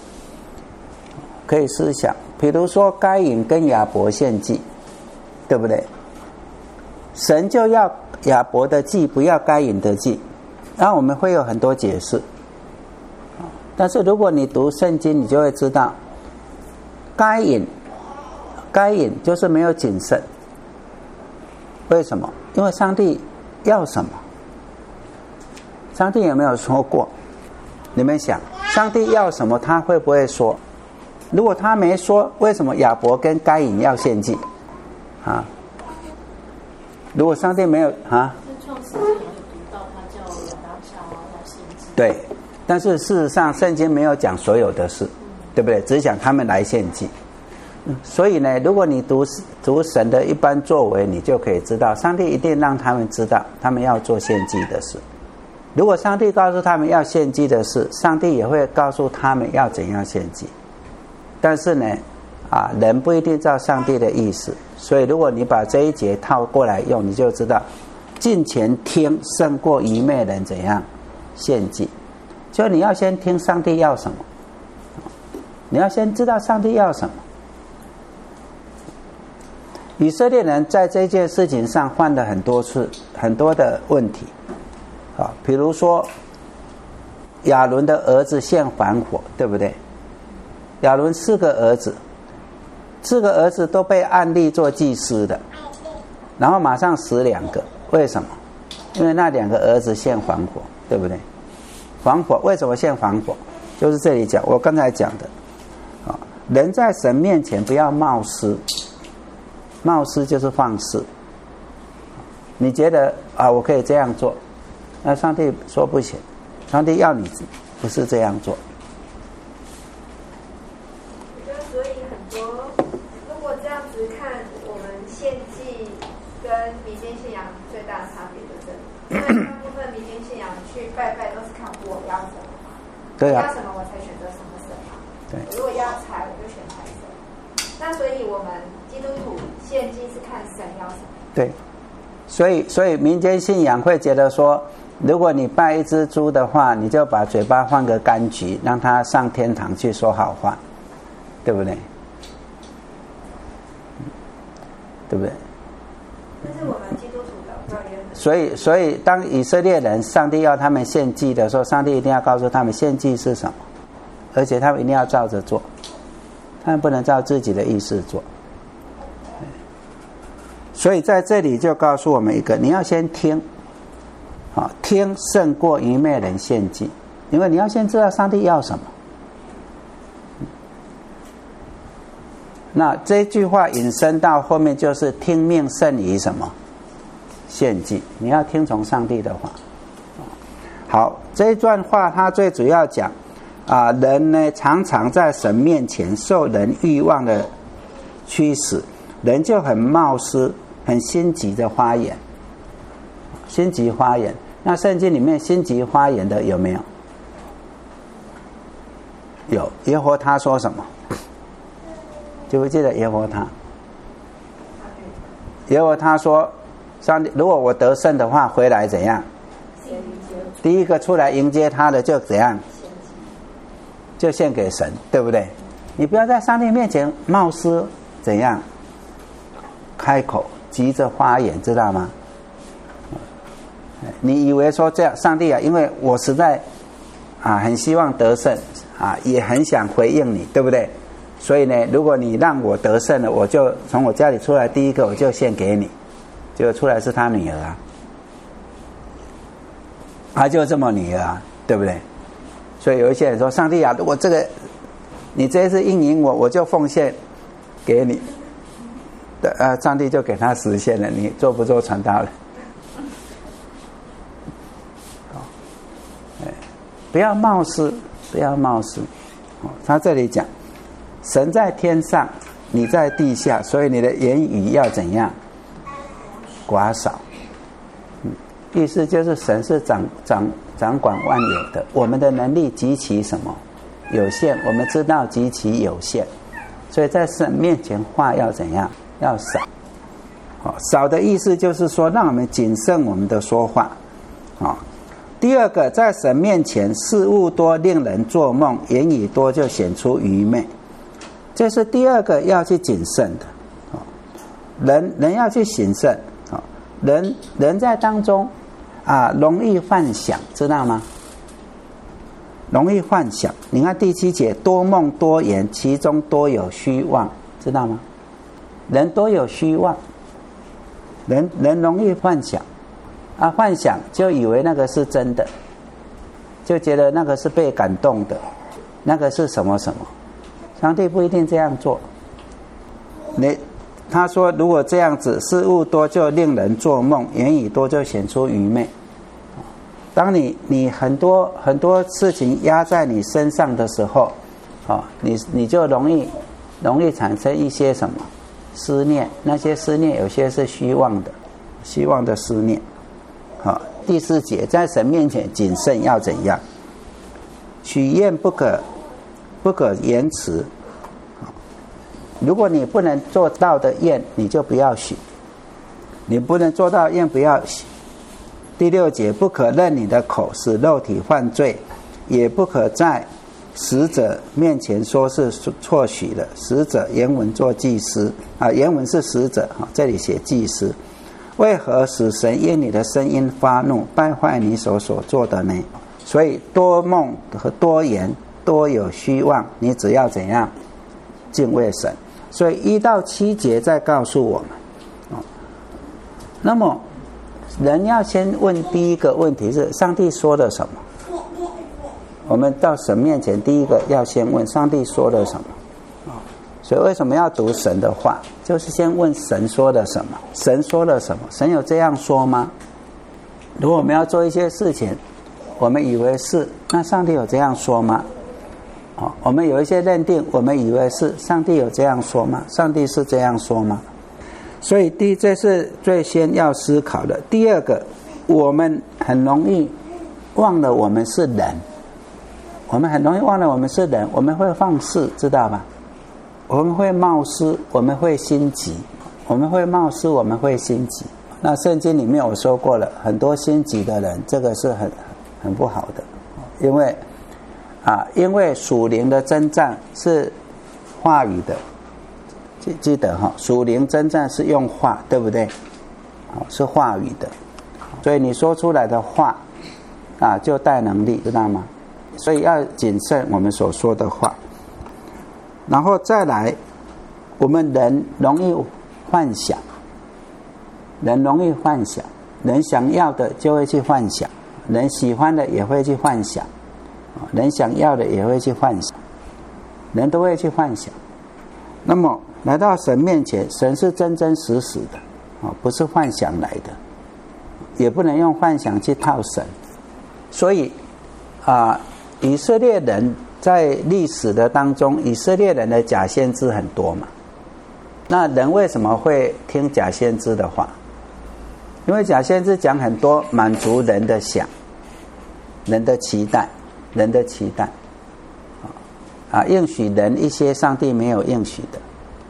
比如说该隐跟亚伯献祭，对不对？神就要亚伯的祭，不要该隐的祭，然后我们会有很多解释。但是如果你读圣经，你就会知道，该隐就是没有谨慎。为什么？因为上帝要什么？上帝有没有说过？你们想，上帝要什么，他会不会说？如果他没说，为什么亚伯跟该隐要献祭？如果上帝没有创世纪有读到他叫亚当夏娃要献祭， 对，但是事实上圣经没有讲所有的事，对不对？只讲他们来献祭。所以呢，如果你读神的一般作为，你就可以知道上帝一定让他们知道他们要做献祭的事。如果上帝告诉他们要献祭的事，上帝也会告诉他们要怎样献祭。但是呢人不一定照上帝的意思，所以如果你把这一节套过来用，你就知道敬虔听胜过愚昧人怎样献祭。就你要先听上帝要什么，你要先知道上帝要什么。以色列人在这件事情上犯了很多次很多的问题比如说亚伦的儿子献反火，对不对？亚伦4个儿子，4个儿子都被按立做祭司的，然后马上死2个，为什么？因为那2个儿子献反火，对不对？反火为什么献反火？就是这里讲，我刚才讲的人在神面前不要冒失，冒失就是放肆。你觉得我可以这样做，那上帝说不行，上帝要你不是这样做。 所以很多，如果这样子看，我们献祭跟民间信仰最大的差别就是，因为大部分民间信仰去拜拜都是看我要什么， 对啊， 要什么我才选择什么神嘛。 对， 如果要财，我就选财神。那所以我们基督徒献祭是看神要什么。对， 所以民间信仰会觉得说，如果你拜一只猪的话，你就把嘴巴放个柑橘，让它上天堂去说好话，对不对？对不对？ 但是我们基督徒的所以当以色列人上帝要他们献祭的时候，上帝一定要告诉他们献祭是什么，而且他们一定要照着做，他们不能照自己的意思做。所以在这里就告诉我们一个，你要先听，听胜过愚昧人献祭，因为你要先知道上帝要什么。那这句话引申到后面就是听命胜于什么？献祭。你要听从上帝的话。好，这一段话它最主要讲人呢常常在神面前受人欲望的驱使，人就很冒失，很心急的发言。心急发言，那圣经里面心急发言的有没有？有。耶和华他说什么？ 记不记得耶和他？耶和他说，上帝，如果我得胜的话，回来怎样？第一个出来迎接他的就怎样？就献给神，对不对？你不要在上帝面前冒失怎样开口，急着发言，知道吗？你以为说这样，上帝啊，因为我实在很希望得胜也很想回应你，对不对？所以呢，如果你让我得胜了，我就从我家里出来，第一个我就献给你。结果出来是他女儿他就这么女儿对不对？所以有一些人说，上帝啊，如果这个你这一次应允我，我就奉献给你上帝就给他实现了，你做不做传道了？不要冒失，不要冒失。他这里讲，神在天上，你在地下，所以你的言语要怎样？寡少。意思就是神是掌管万有的，我们的能力极其什么有限，我们知道极其有限，所以在神面前话要怎样？要少。少的意思就是说，让我们谨慎我们的说话。第二个，在神面前事物多令人做梦，言语多就显出愚昧，这是第二个要去谨慎的。人要去谨慎，人在当中容易幻想，知道吗？容易幻想。你看第7节，多梦多言，其中多有虚妄，知道吗？人多有虚妄，人容易幻想幻想就以为那个是真的，就觉得那个是被感动的，那个是什么什么。上帝不一定这样做。他说如果这样子，事物多就令人做梦，言语多就显出愚昧。当你很多事情压在你身上的时候你就容易产生一些什么思念，那些思念有些是虚妄的思念。第4节，在神面前谨慎要怎样？许愿不可延迟。如果你不能做到的愿，你就不要许；你不能做到愿，不要许。第6节，不可任你的口使肉体犯罪，也不可在使者面前说是错许的。使者原文做祭司原文是使者这里写祭司。为何使神因你的声音发怒，败坏你所做的呢？所以多梦和多言多有虚妄，你只要怎样？敬畏神。所以1到7节在告诉我们那么人要先问第一个问题是，上帝说了什么？我们到神面前第一个要先问上帝说了什么。所以为什么要读神的话？就是先问神说了什么，神说了什么，神有这样说吗？如果我们要做一些事情，我们以为是，那上帝有这样说吗？我们有一些认定，我们以为是，上帝有这样说吗？上帝是这样说吗？所以这是最先要思考的。第二个，我们很容易忘了我们是人，我们会放肆，知道吧？我们会冒失，我们会心急，我们会冒失，我们会心急。那圣经里面我说过了，很多心急的人，这个是很不好的，因为属灵的征战是话语的，记得属灵征战是用话，对不对？是话语的，所以你说出来的话就带能力，知道吗？所以要谨慎我们所说的话。然后再来，我们人容易幻想，人想要的就会去幻想，人喜欢的也会去幻想，人想要的也会去幻想，人都会去幻想。那么来到神面前，神是真真实实的不是幻想来的，也不能用幻想去套神。所以以色列人在历史的当中，以色列人的假先知很多嘛。那人为什么会听假先知的话？因为假先知讲很多满足人的想，人的期待应许人一些上帝没有应许的。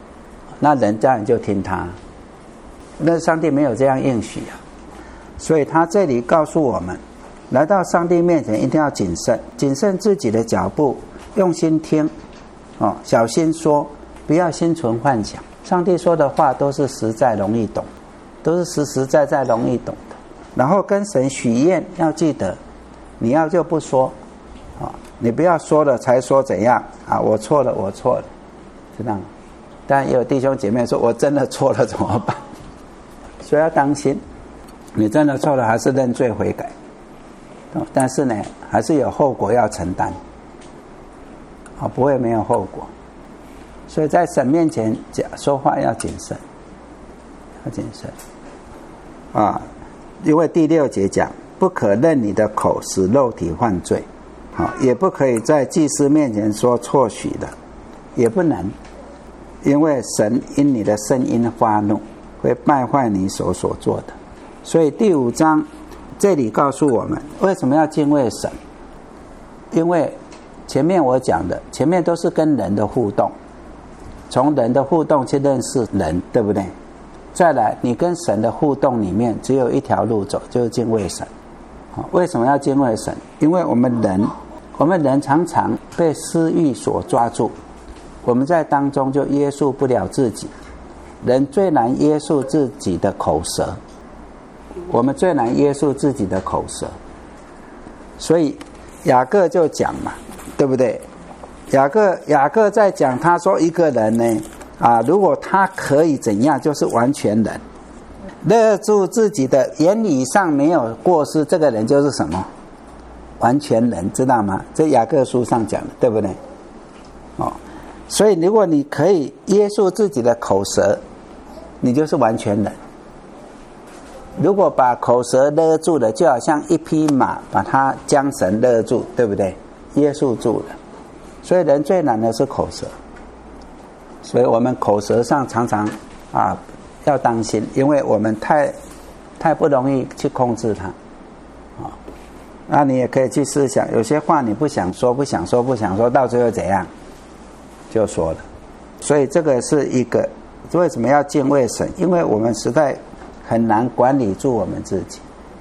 那人家人就听他。那上帝没有这样应许啊，所以他这里告诉我们，来到上帝面前一定要谨慎，谨慎自己的脚步，用心听，小心说，不要心存幻想。上帝说的话都是实在容易懂，都是实实在在容易懂的。然后跟神许愿，要记得，你要就不说，你不要说了才说怎样啊？我错了，我错了，知道吗？但也有弟兄姐妹说，我真的错了怎么办？所以要当心，你真的错了，还是认罪悔改。但是呢，还是有后果要承担，不会没有后果。所以在神面前说话要谨慎，要谨慎啊！因为第6节讲，不可任你的口使肉体犯罪，也不可以在祭司面前说错许的，也不能，因为神因你的声音发怒，会败坏你所做的。所以第5章这里告诉我们，为什么要敬畏神？因为前面我讲的，前面都是跟人的互动，从人的互动去认识人，对不对？再来，你跟神的互动里面只有一条路走，就是敬畏神。为什么要敬畏神？因为我们人常常被私欲所抓住，我们在当中就约束不了自己。人最难约束自己的口舌，我们最难约束自己的口舌。所以雅各就讲嘛，对不对？雅各在讲，他说一个人呢，如果他可以怎样，就是完全人，勒住自己的言语上没有过失，这个人就是什么？完全人，知道吗？这雅各书上讲的，对不对？所以如果你可以约束自己的口舌，你就是完全人。如果把口舌勒住了，就好像一匹马把它缰绳勒住，对不对？约束住了。所以人最难的是口舌，所以我们口舌上常常要当心，因为我们太不容易去控制它。那你也可以去思想，有些话你不想说，到最后怎样就说了。所以这个是一个为什么要敬畏神，因为我们实在很难管理住我们自己。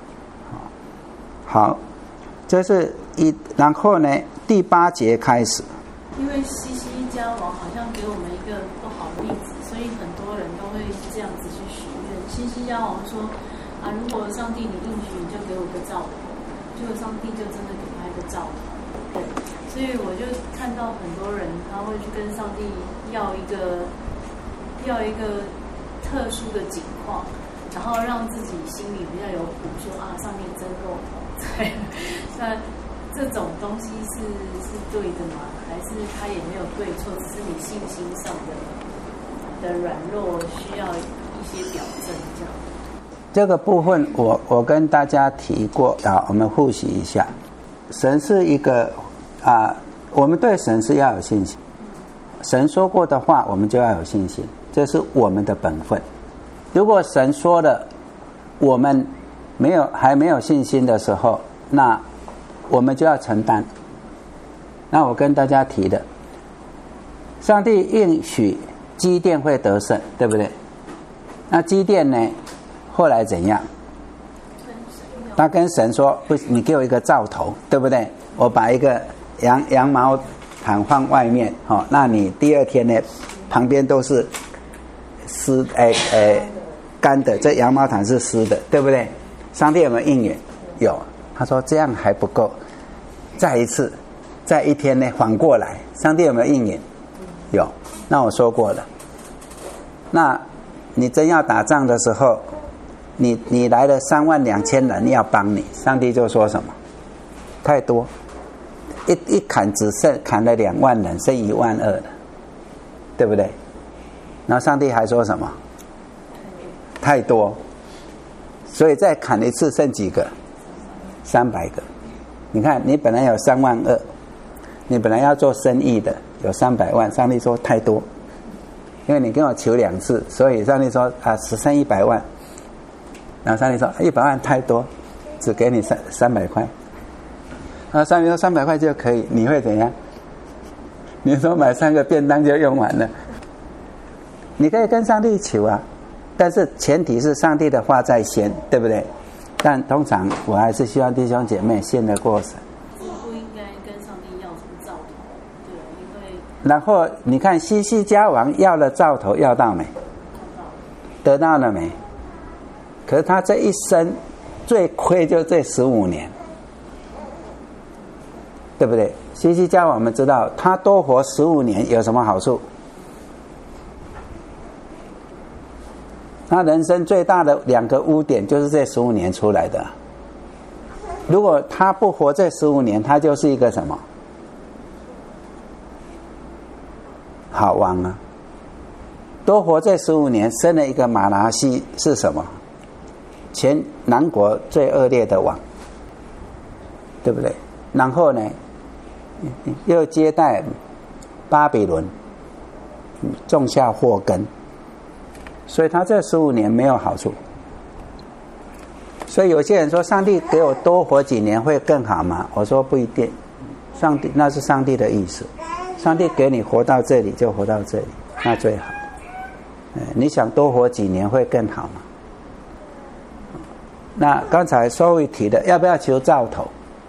好，这是然后呢，第8节开始。 因为西西家王好像给我们一个不好的例子，所以很多人都会这样子去许愿。西西家王说如果上帝你应许，你就给我一个兆头，结果上帝就真的给他一个兆头。对，所以我就看到很多人他会去跟上帝要一个特殊的情况，然后让自己心里比较有谱，说上帝真跟我同在。那这种东西是对的吗？还是他也没有对错，只是你信心上的软弱需要一些表证这样？ 这个部分我跟大家提过我们复习一下。神是一个我们对神是要有信心，神说过的话我们就要有信心，这是我们的本分。如果神说了我们还没有信心的时候，那我们就要承担。那我跟大家提的，上帝应许基甸会得胜，对不对？那基甸呢后来怎样？他跟神说，不，你给我一个兆头，对不对？我把一个羊毛毯放外面，那你第2天呢旁边都是干的，这羊毛毯是湿的，对不对？上帝有没有应允？有。他说这样还不够，再一次，在1天内反过来，上帝有没有应允？有。那我说过了，那你真要打仗的时候，你来了32000人要帮你，上帝就说什么？太多，一砍只砍了2万人，剩1万2了，对不对？然后上帝还说什么？太多，所以再砍一次剩几个？300个。你看，你本来有3万2，你本来要做生意的有300万，上帝说太多，因为你跟我求2次，所以上帝说只剩100万。然后上帝说100万太多，只给你300块。然后上帝说300块就可以，你会怎样？你说买3个便当就用完了， 你可以跟上帝求啊，但是前提是上帝的话在先，对不对？但通常我还是希望弟兄姐妹信得过神。 不应该跟上帝要什么兆头，对，因为。 然后你看西西家王要了兆头，要到没？得到了没？可是他这一生最亏就这15年，对不对？西西家王我们知道，他多活15年有什么好处？他人生最大的2个污点就是这15年出来的。如果他不活这15年，他就是一个什么？好王啊！多活这15年，生了一个马拿西是什么？全南国最恶劣的王，对不对？然后呢，又接待巴比伦，种下祸根。所以他这15年没有好处。所以有些人说上帝给我多活几年会更好吗？我说不一定，上帝那是上帝的意思，上帝给你活到这里就活到这里，那最好。你想多活几年会更好吗？那刚才收回提的要不要求兆头？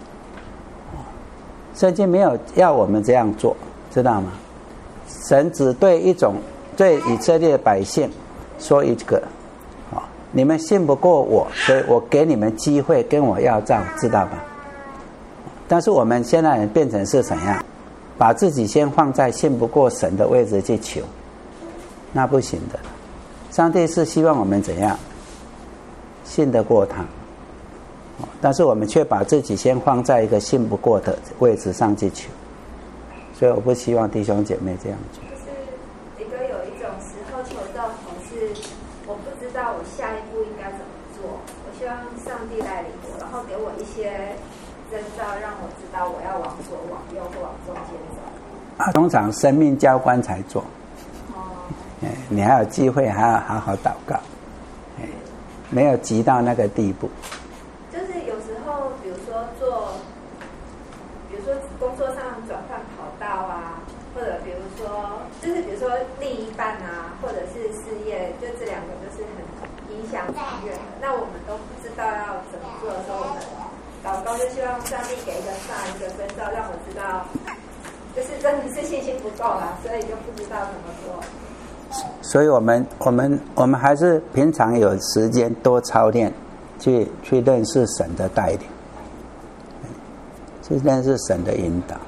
圣经没有要我们这样做，知道吗？神只对以色列的百姓说一个，你们信不过我，所以我给你们机会跟我要账，知道吧？但是我们现在变成是怎样？把自己先放在信不过神的位置去求，那不行的。上帝是希望我们怎样？信得过他，但是我们却把自己先放在一个信不过的位置上去求，所以我不希望弟兄姐妹这样做。 一个有一种时候求兆头是我不知道我下一步应该怎么做，我希望上帝带领我，然后给我一些征兆，让我知道我要往左、往右或往中间走。 通常生命交关才做，你还有机会，还要好好祷告，没有急到那个地步。 就是有时候，比如说工作上转换跑道啊，或者比如说另一半啊，或者是事业，就这2个就是很影响长远的。那我们都不知道要怎么做的时候，我们祷告就希望上帝给一个征兆，让我知道，就是真的是信心不够啦，所以就不知道怎么做。 所以我们还是平常有时间多操练，去认识神的带领，去认识神的引导。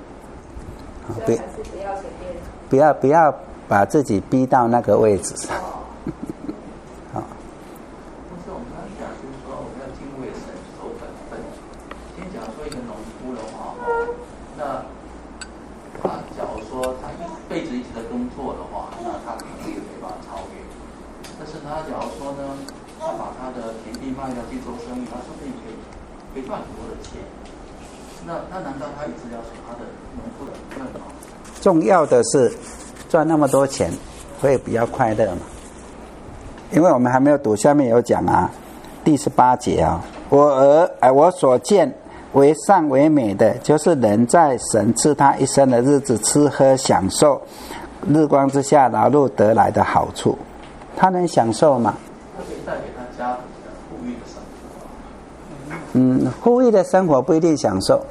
不要把自己逼到那个位置上。 好。但是我们刚才讲就是说，我们要敬畏神，守本分。先讲说一个农夫的话，那他假如说他一辈子一直在工作的话，那他可能也没办法超越。但是他假如说呢，他把他的田地卖掉去做生意，他说不定可以赚很多的钱。那难道他一直要守他的农夫的本分吗？ 重要的是赚那么多钱会比较快乐嘛？因为我们还没有读，下面有讲啊，第18节啊，我所见为善为美的，就是人在神赐他一生的日子吃喝享受日光之下劳碌得来的好处，他能享受吗？ 他可以带给他家庭的富裕的生活。 富裕的生活不一定享受，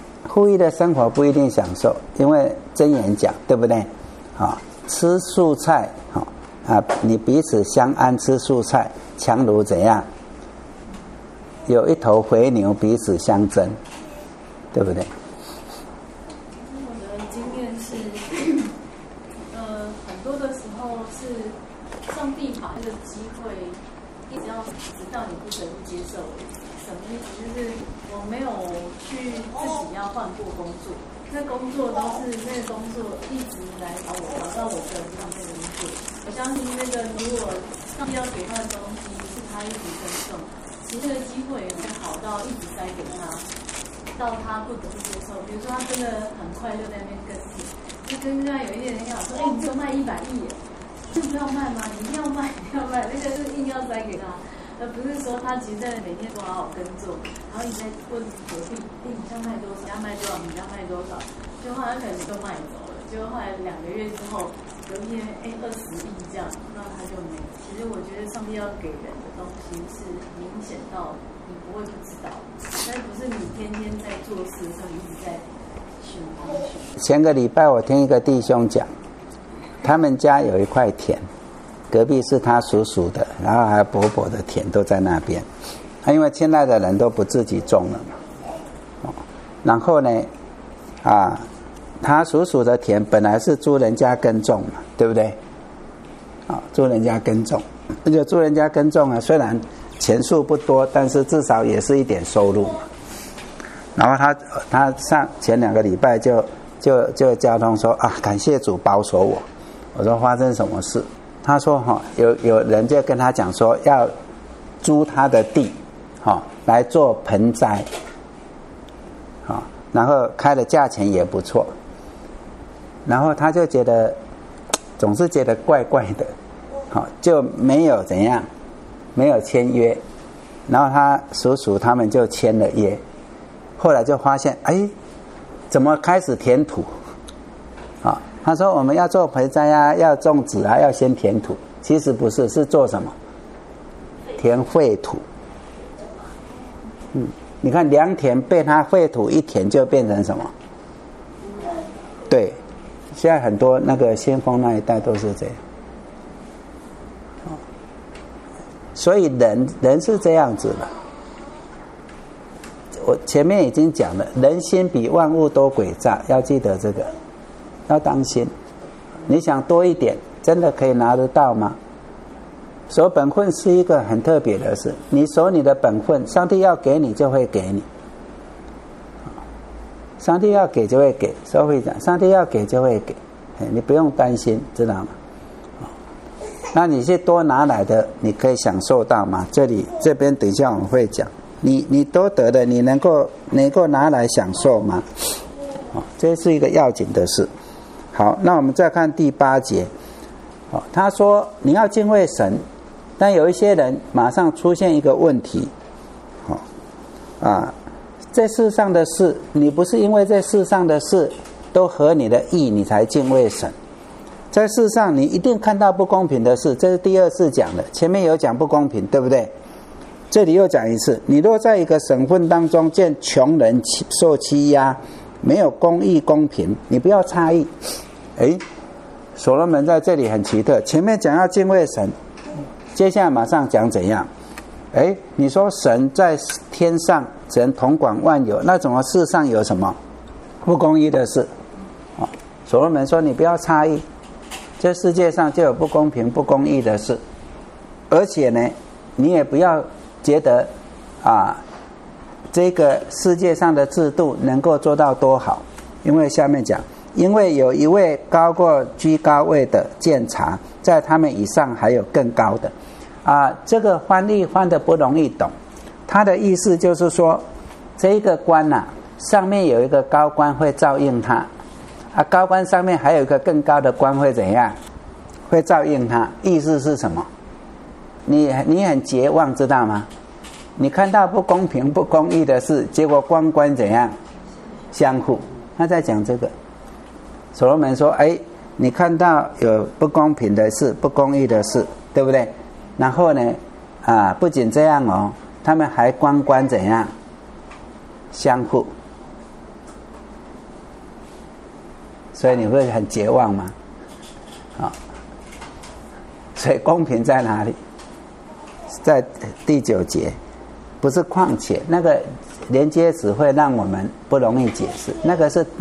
因为箴言讲，对不对？吃素菜，你彼此相安吃素菜，强如怎样？有一头肥牛彼此相争，对不对？ 我的经验是，很多的时候是上帝把这个机会一直要直到你不得不接受为止。什么意思？就是我没有去自己要换过工作，那工作都是那个工作一直来找到我的上面的工作。我相信那个如果上帝要给他的东西是他一直赠送，其实这个机会也会好到一直塞给他，到他不得不接受。比如说他真的很快就在那边跟你，就跟有一些人跟我说，你就卖100亿耶，这不要卖吗？你一定要卖，那个是硬要塞给他。而不是说他其实在每天都好好耕种，然后你在问隔壁，你要卖多少？要卖多少？你要卖多少？最后他可能就卖走了。 就后来2个月之后，有一天20亿这样，那他就没。其实我觉得上帝要给人的东西是明显到你不会不知道，但不是你天天在做事的时候一直在寻东寻。 前个礼拜我听一个弟兄讲，他们家有一块田，隔壁是他叔叔的，然后还有伯伯的田都在那边。因为现在的人都不自己种了嘛，然后呢，他叔叔的田本来是租人家耕种嘛，对不对？租人家耕种，那就租人家耕种啊，虽然钱数不多，但是至少也是一点收入嘛。然后他前2个礼拜就交通说感谢主保守我。我说发生什么事？他说有人就跟他讲说要租他的地，来做盆栽，然后开的价钱也不错。然后他就觉得总是觉得怪怪的，就没有怎样，没有签约。然后他叔叔他们就签了约，后来就发现怎么开始填土？他说我们要做盆栽啊，要种植啊，要先填土。其实不是，是做什么？填废土。你看2田被他废土1田就变成什么？对，现在很多那个先锋那一带都是这样。所以人是这样子的。我前面已经讲了，人心比万物都诡诈，要记得这个，要当心。你想多一点，真的可以拿得到吗？守本分是一个很特别的事，你守你的本分，上帝要给你就会给你，上帝要给就会给，所以会讲上帝要给就会给，你不用担心，知道吗？那你是多拿来的，你可以享受到吗？这边等一下我们会讲，你多得的，你能够拿来享受吗？这是一个要紧的事。好，那我们再看第8节。他说你要敬畏神，但有一些人马上出现一个问题，这世上的事，你不是因为这世上的事都合你的意，你才敬畏神。在世上你一定看到不公平的事，这是第2次讲的，前面有讲不公平，对不对？这里又讲一次，你若在一个省份当中见穷人受欺压，没有公义公平，你不要诧异。所罗门在这里很奇特，前面讲要敬畏神，接下来马上讲怎样。你说神在天上，神统管万有，那怎么世上有什么不公义的事？所罗门说你不要诧异，这世界上就有不公平不公义的事，而且呢，你也不要觉得这个世界上的制度能够做到多好，因为下面讲，因为有一位高过居高位的监察，在他们以上还有更高的。这个翻译翻得不容易懂，他的意思就是说，这一个官上面有一个高官会照应他，高官上面还有一个更高的官会怎样？会照应他。意思是什么？你很绝望，知道吗？你看到不公平不公义的事，结果官怎样？相互。他在讲这个。所罗门说你看到有不公平的事不公义的事，对不对？然后呢不仅这样他们还官怎样？相互。所以你会很绝望吗？所以公平在哪里？在第9节，不是况且，那个连接词会让我们不容易解释，那个是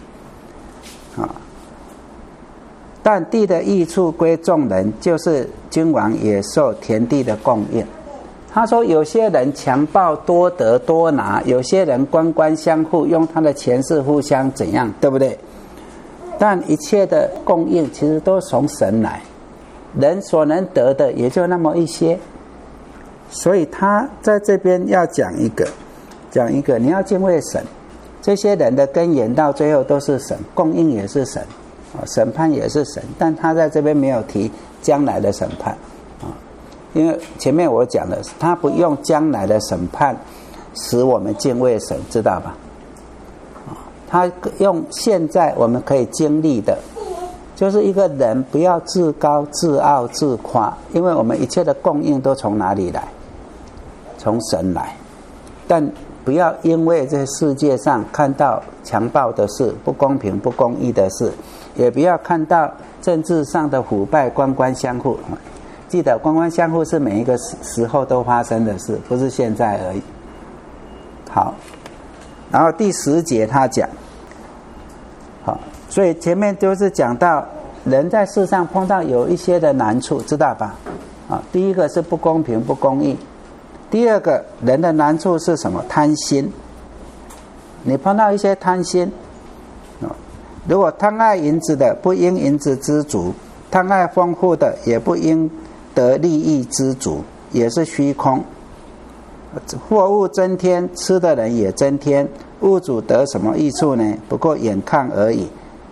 但地的益处归众人，就是君王也受田地的供应。他说有些人强暴多得多拿，有些人官相互，用他的权势互相怎样，对不对？但一切的供应其实都从神来，人所能得的也就那么一些。所以他在这边要讲一个，你要敬畏神，这些人的根源到最后都是神，供应也是神，审判也是神，但他在这边没有提将来的审判，因为前面我讲的，他不用将来的审判使我们敬畏神，知道吧？ 他用现在我们可以经历的，就是一个人不要自高自傲自夸，因为我们一切的供应都从哪里来？从神来。但不要因为这世界上看到强暴的事、不公平不公义的事，也不要看到政治上的腐败官官相护。记得官官相护是每一个时候都发生的事，不是现在而已。好，然后第10节他讲，好，所以前面就是讲到人在世上碰到有一些的难处，知道吧？啊，第一个是不公平不公义，第二个人的难处是什么？贪心。你碰到一些贪心，如果贪爱银子的，不因银子知足；贪爱丰富的，也不因得利益知足，也是虚空。货物增添，吃的人也增添，物主得什么益处呢？不过眼看而已。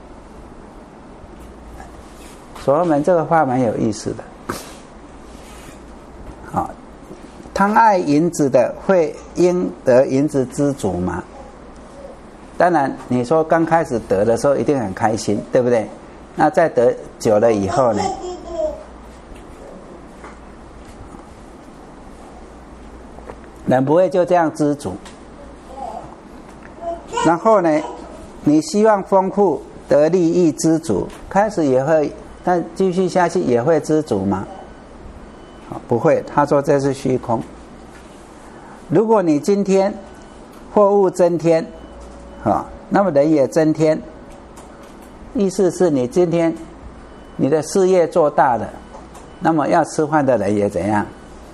所罗门这个话蛮有意思的。好，贪爱银子的会因得银子知足吗？当然，你说刚开始得的时候一定很开心，对不对？那在得久了以后呢？人不会就这样知足。然后呢，你希望丰富得利益知足，开始也会，但继续下去也会知足吗？不会。他说这是虚空。如果你今天货物增添，那么人也增添，意思是你今天你的事业做大了，那么要吃饭的人也怎样？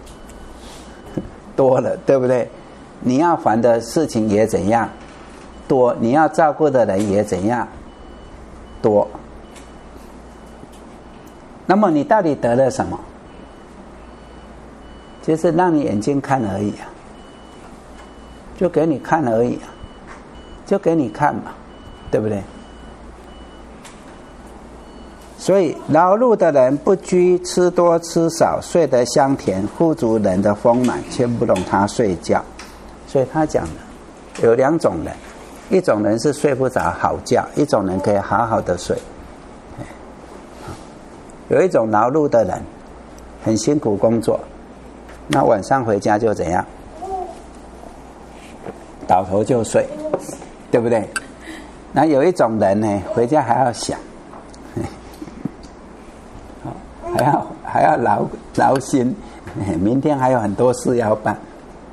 多了，对不对？你要烦的事情也怎样？多。你要照顾的人也怎样？多。那么你到底得了什么？就是让你眼睛看而已啊，就给你看而已啊，就给你看嘛，对不对？所以劳碌的人不拘吃多吃少，睡得香甜，富足人的丰满却不容他睡觉。所以他讲的有2种人，一种人是睡不着好觉，一种人可以好好的睡。有一种劳碌的人很辛苦工作，那晚上回家就怎样？倒头就睡，对不对？那有一种人呢，回家还要想，还要劳心，明天还有很多事要办。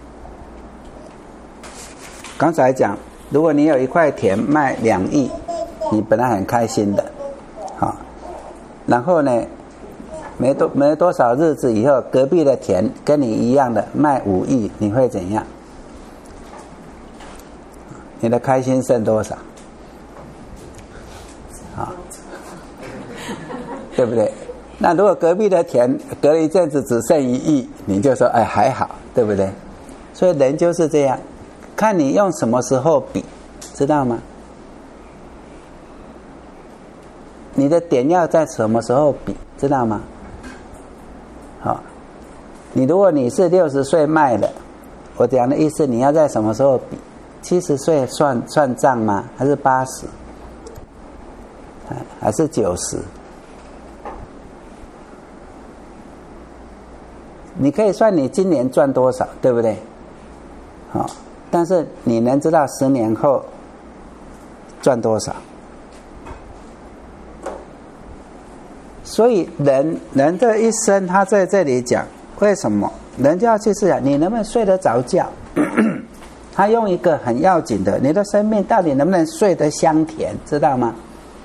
刚才讲，如果你有一块田卖2亿，你本来很开心的，好，然后呢，没多少日子以后，隔壁的田跟你一样的卖5亿，你会怎样？你的开心剩多少？啊，对不对？那如果隔壁的田隔了一阵子只剩1亿，你就说哎还好，对不对？所以人就是这样，看你用什么时候比，知道吗？你的点要在什么时候比，知道吗？好，如果你是60岁卖了，我讲的意思你要在什么时候比？70岁算账吗？还是80？还是90？你可以算你今年赚多少，对不对？好，但是你能知道10年后赚多少？所以人这一生，他在这里讲，为什么人就要去思想，你能不能睡得着觉？他用一个很要紧的，你的生命到底能不能睡得香甜，知道吗？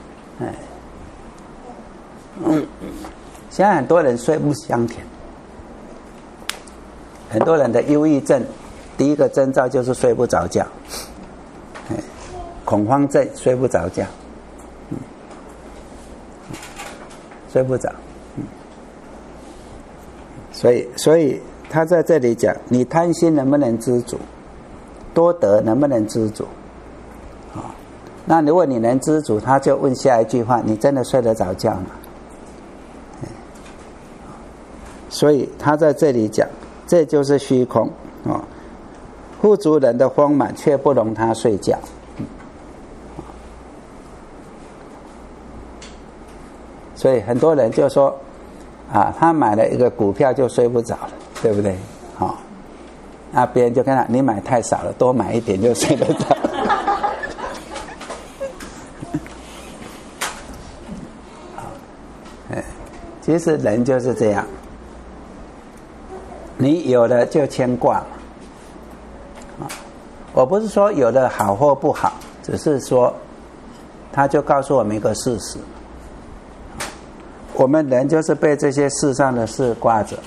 现在很多人睡不香甜，很多人的忧郁症，第一个征兆就是睡不着觉，恐慌症睡不着觉，睡不着，所以他在这里讲，你贪心能不能知足？多得能不能知足？那如果你能知足，他就问下一句话，你真的睡得着觉吗？所以他在这里讲，这就是虚空富足人的丰满却不容他睡觉。 所以很多人就说啊，他买了一个股票就睡不着了，对不对？好，那别人就跟他，你买太少了，多买一点就睡得着。其实人就是这样，你有了就牵挂嘛。我不是说有的好或不好，只是说他就告诉我们一个事实，我们人就是被这些世上的事挂着。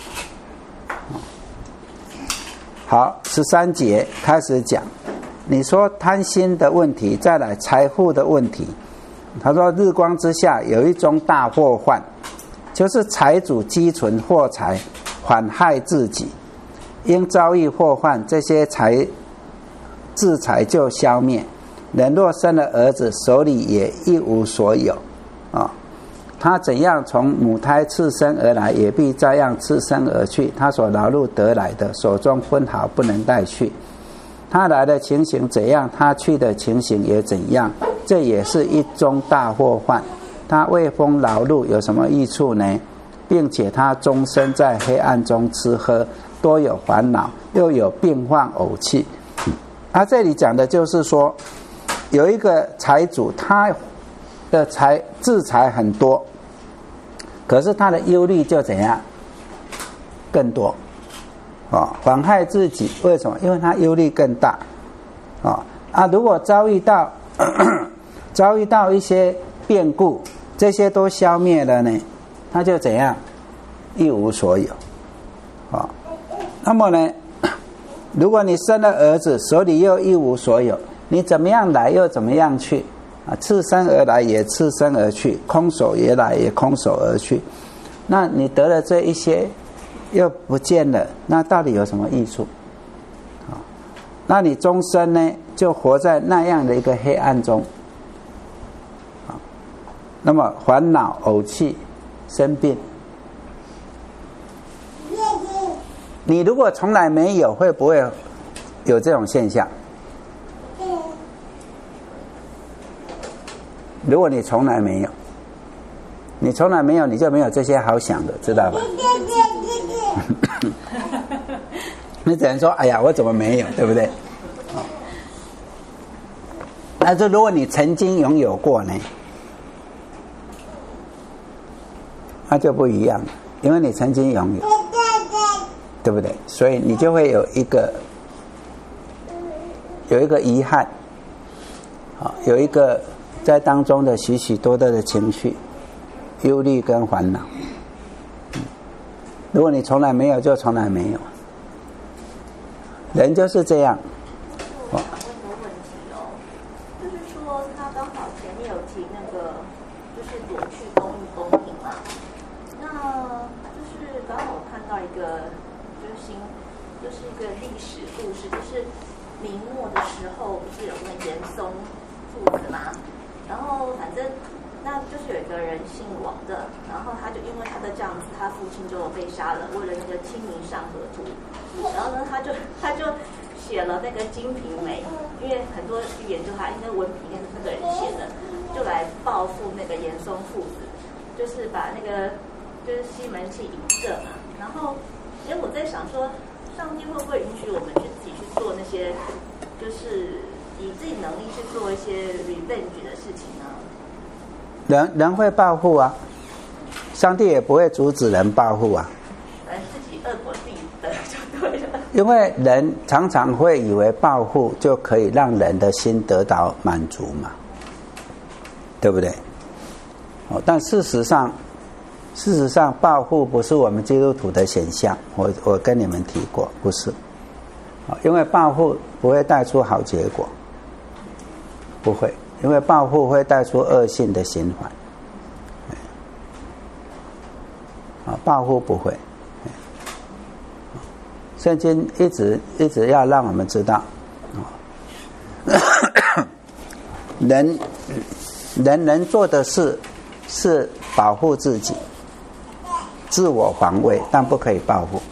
好，13节开始讲，你说贪心的问题，再来财富的问题。他说日光之下有一宗大祸患，就是财主积存祸财，反害自己，因遭遇祸患，这些自财就消灭。人若生了儿子，手里也一无所有啊。他怎样从母胎赤身而来，也必照样赤身而去。他所劳碌得来的，手中分毫不能带去。他来的情形怎样，他去的情形也怎样。这也是一宗大祸患。他为风劳碌有什么益处呢？并且他终身在黑暗中吃喝，多有烦恼，又有病患呕气。他这里讲的就是说，有一个财主，他的自财很多，可是他的忧虑就怎样更多妨害自己。为什么？因为他忧虑更大如果遭遇到一些变故，这些都消灭了呢，他就怎样一无所有那么呢，如果你生了儿子，手里又一无所有，你怎么样来又怎么样去赤身而来也赤身而去，空手也来也空手而去。那你得了这一些又不见了，那到底有什么益处那你终身呢就活在那样的一个黑暗中那么烦恼呕气生病。你如果从来没有，会不会有这种现象？如果你从来没有，你就没有这些好想的，知道吧？你只能说哎呀我怎么没有，对不对但是如果你曾经拥有过呢，那就不一样了，因为你曾经拥有，对不对？所以你就会有一个遗憾有一个在当中的许许多多的情绪，忧虑跟烦恼如果你从来没有，就从来没有，人就是这样我想问个问题就是说他刚好前面有提那个就是躲去公益公平嘛，那就是刚好我看到一个就是一个历史故事，就是明末的时候不是有那严嵩父子嘛，然后反正那就是有一个人姓王的，然后他就因为他的这样子，他父亲就被杀了，为了那个清明上河图，然后呢他就写了那个《金瓶梅》，因为很多预言就他应该文凭应该是那个人写的，就来报复那个严嵩父子，就是把那个就是西门庆影射嘛。然后因为我在想说，上帝会不会允许我们去自己去做那些，就是以自己能力去做一些 revenge 的事情呢？ 人会报复啊，上帝也不会阻止人报复啊。 自己恶果自己得就对了。 因为人常常会以为报复就可以让人的心得到满足嘛，对不对？但事实上报复不是我们基督徒的显象，我跟你们提过，不是。因为报复不会带出好结果，不会，因为报复会带出恶性的循环。报复不会。圣经一直要让我们知道，人能做的事是保护自己，自我防卫，但不可以报复。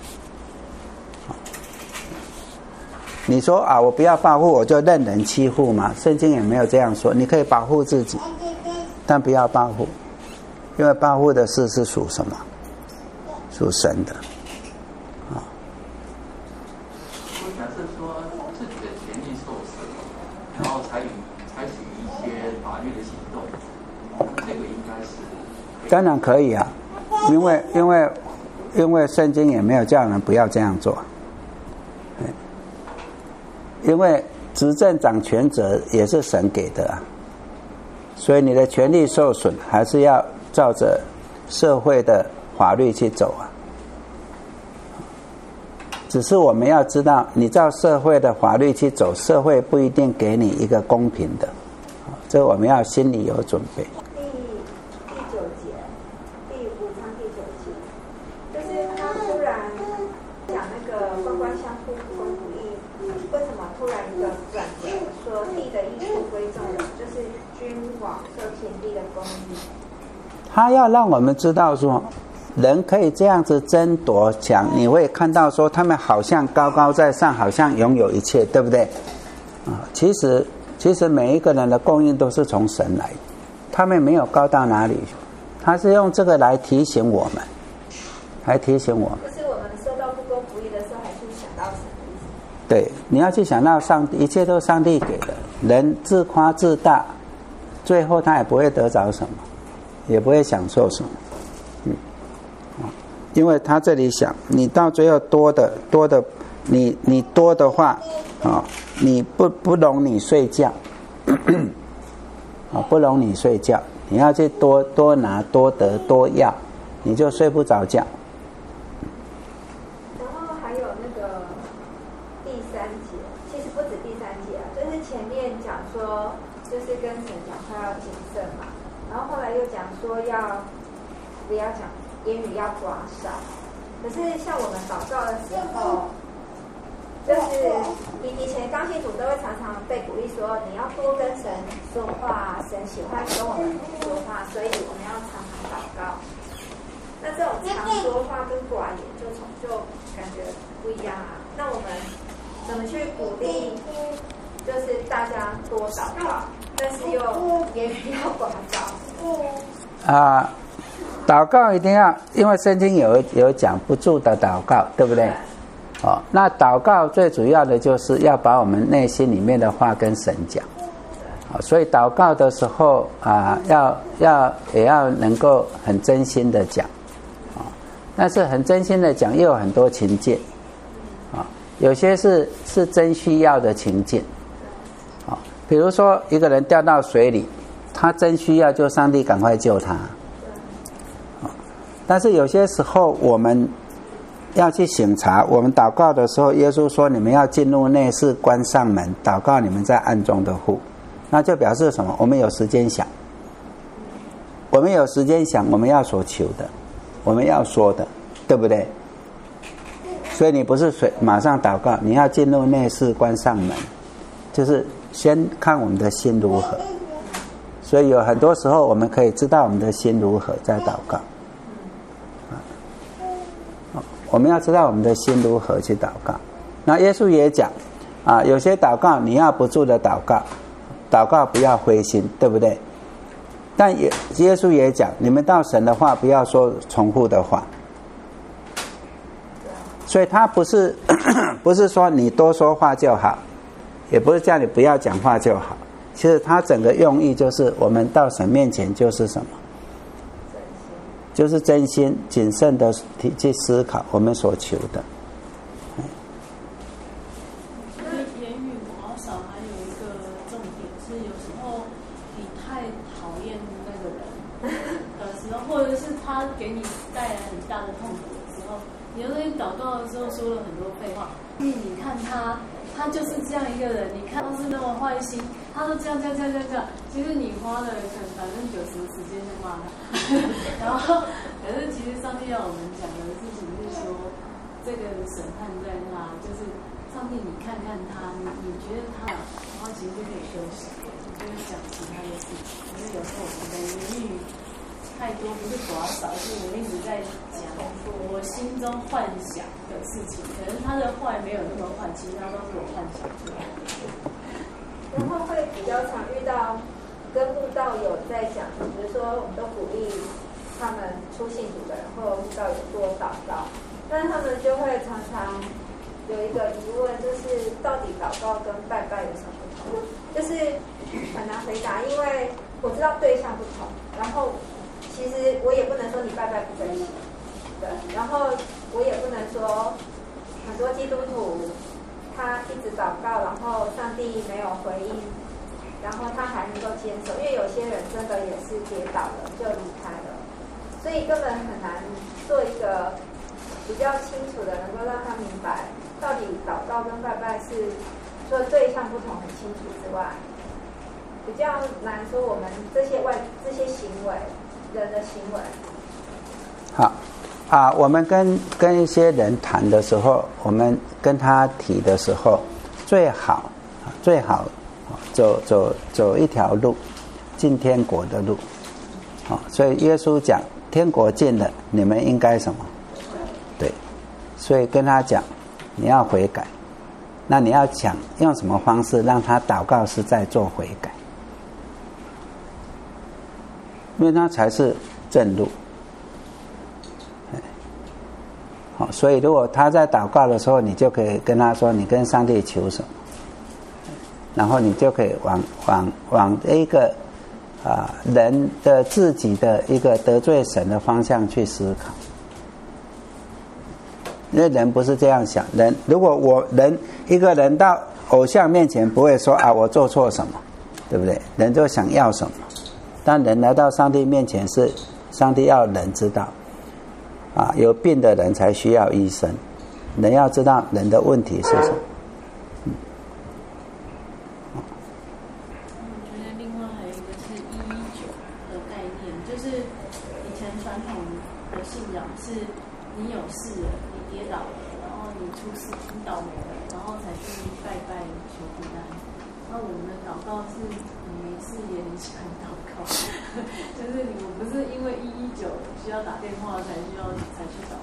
你说我不要报复，我就任人欺负嘛？圣经也没有这样说，你可以保护自己，但不要报复。 因为报复的事是属什么？属神的。 我假设说自己的权利受损，然后采取一些法律的行动，这个应该是当然可以啊，因为圣经也没有叫人不要这样做，因为执政掌权者也是神给的啊，所以你的权利受损，还是要照着社会的法律去走啊。只是我们要知道，你照社会的法律去走，社会不一定给你一个公平的，这个我们要心里有准备。 第9节，第5章第9节，就是他突然讲那个官官相护，不公不义，为什么突然一个转折，说地的益处归众人，就是君王受田地的公义。 他要让我们知道说，人可以这样子争夺抢，你会看到说他们好像高高在上，好像拥有一切，对不对？其实每一个人的供应都是从神来的，他们没有高到哪里，他是用这个来提醒我们，就是我们受到不公不义的时候，还去想到神的意思。 对，你要去想到上帝，一切都是上帝给的。人自夸自大，最后他也不会得着什么，也不会享受什么。因为他这里想，你到最后多的，你多的话，你不容你睡觉，不容你睡觉，你要去多拿多得多要，你就睡不着觉。 然后还有那个第3节，其实不止第3节啊，就是前面讲说，就是跟神讲话要谨慎嘛，然后后来又讲说不要讲言语要寡少。可是像我们祷告的时候，就是以前刚信主都会常常被鼓励说，你要多跟神说话，神喜欢跟我们说话，所以我们要常常祷告。那这种常说话跟寡言就感觉不一样啊。那我们怎么去鼓励，就是大家多祷告，但是又言语要寡少？ 祷告一定要，因为圣经有讲不住的祷告，对不对？那祷告最主要的就是要把我们内心里面的话跟神讲。所以祷告的时候也要能够很真心的讲。但是很真心的讲，又有很多情境。有些是真需要的情境。比如说一个人掉到水里，他真需要就上帝赶快救他。但是有些时候我们要去省察，我们祷告的时候，耶稣说你们要进入内室，关上门，祷告你们在暗中的父，那就表示什么？我们有时间想，我们要所求的，我们要说的，对不对？所以你不是马上祷告，你要进入内室，关上门，就是先看我们的心如何。所以有很多时候我们可以知道我们的心如何再祷告。我们要知道我们的心如何去祷告。那耶稣也讲有些祷告你要不住的祷告不要灰心，对不对？但耶稣也讲，你们到神的话不要说重复的话。所以他不是说你多说话就好，也不是叫你不要讲话就好。其实他整个用意就是我们到神面前就是什么？就是真心谨慎的去思考我们所求的。 言语寡少还有一个重点是，有时候你太讨厌那个人的时候，或者是他给你带来很大的痛苦的时候，你在祷告的时候说了很多废话。你看他就是这样一个人，你看他是那么坏心，他都这样，其实你花了可能90%的时间在骂他，然后可是其实上帝要我们讲的事情是说，这个审判在那，就是上帝你看看他，你觉得他，然后其实就可以休息，就是讲其他的事情。可是有时候我们的言语太多，不是寡少，是我一直在讲我心中幻想的事情，可能他的坏没有那么坏，其他都是我幻想出来的。 然后会比较常遇到跟慕道友在讲，比如说我们都鼓励他们初信主的人或不知道有多祷告，但是他们就会常常有一个疑问，就是到底祷告跟拜拜有什么不同？就是很难回答，因为我知道对象不同，然后其实我也不能说你拜拜不真心，对，然后我也不能说很多基督徒他一直祷告，然后上帝没有回应，然后他还能够坚守，因为有些人真的也是跌倒了就离开了，所以根本很难做一个比较清楚的，能够让他明白到底祷告跟拜拜是除了对象不同很清楚之外，比较难说我们这些行为人的行为。 好我们跟一些人谈的时候，我们跟他提的时候，最好走一条路，进天国的路。所以耶稣讲天国近了，你们应该什么？对，所以跟他讲你要悔改，那你要讲用什么方式让他祷告是在做悔改，因为那才是正路。所以如果他在祷告的时候，你就可以跟他说你跟上帝求什么，然后你就可以往一个人的自己的一个得罪神的方向去思考。因为人不是这样想，如果一个人到偶像面前不会说我做错什么，对不对？人就想要什么，但人来到上帝面前是上帝要人知道有病的人才需要医生，人要知道人的问题是什么。 我觉得另外还有一个是119的概念，就是以前传统的信仰是你有事了，你跌倒了，然后你出事，你倒霉了，然后才去拜拜求平安。那我们的祷告是你没事也很喜欢祷告，就是我不是因为119需要打电话才去祷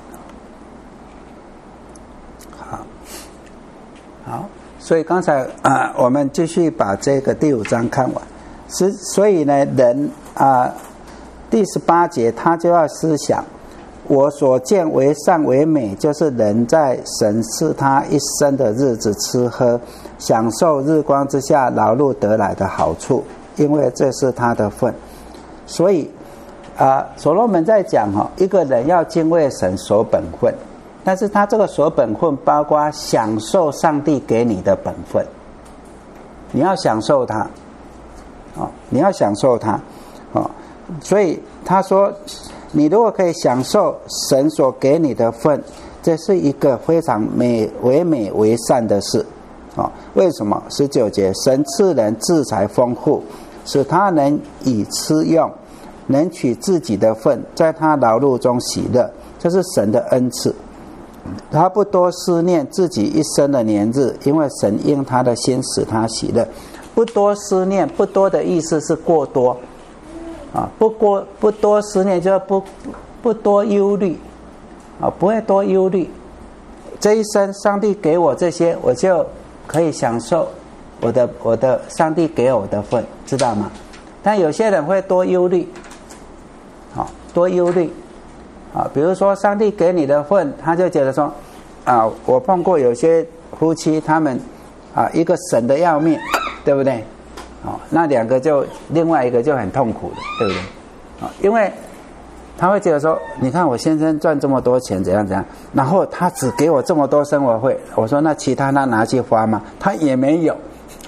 告。 好，所以刚才我们继续把这个第5章看完。所以呢，人第18节他就要思想，我所见为善为美，就是人在神赐他一生的日子吃喝，享受日光之下劳碌得来的好处，因为这是他的份。所以所罗门在讲一个人要敬畏神守本分，但是他这个守本分包括享受上帝给你的本分，你要享受它你要享受它所以他说你如果可以享受神所给你的份，这是一个非常美为善的事为什么？19节，神赐人资财丰富，使他能以吃用，能取自己的份，在他劳碌中喜乐，这是神的恩赐。他不多思念自己一生的年日，因为神应他的心使他喜乐。不多思念，不多的意思是过多不多思念就是不多忧虑不会多忧虑。这一生上帝给我这些，我就可以享受我的上帝给我的份，知道吗？但有些人会多忧虑多忧虑比如说上帝给你的份，他就觉得说我碰过有些夫妻，他们一个省得要命，对不对那两个就另外一个就很痛苦的，对不对因为他会觉得说你看我先生赚这么多钱怎样怎样，然后他只给我这么多生活费，我说那其他他拿去花吗？他也没有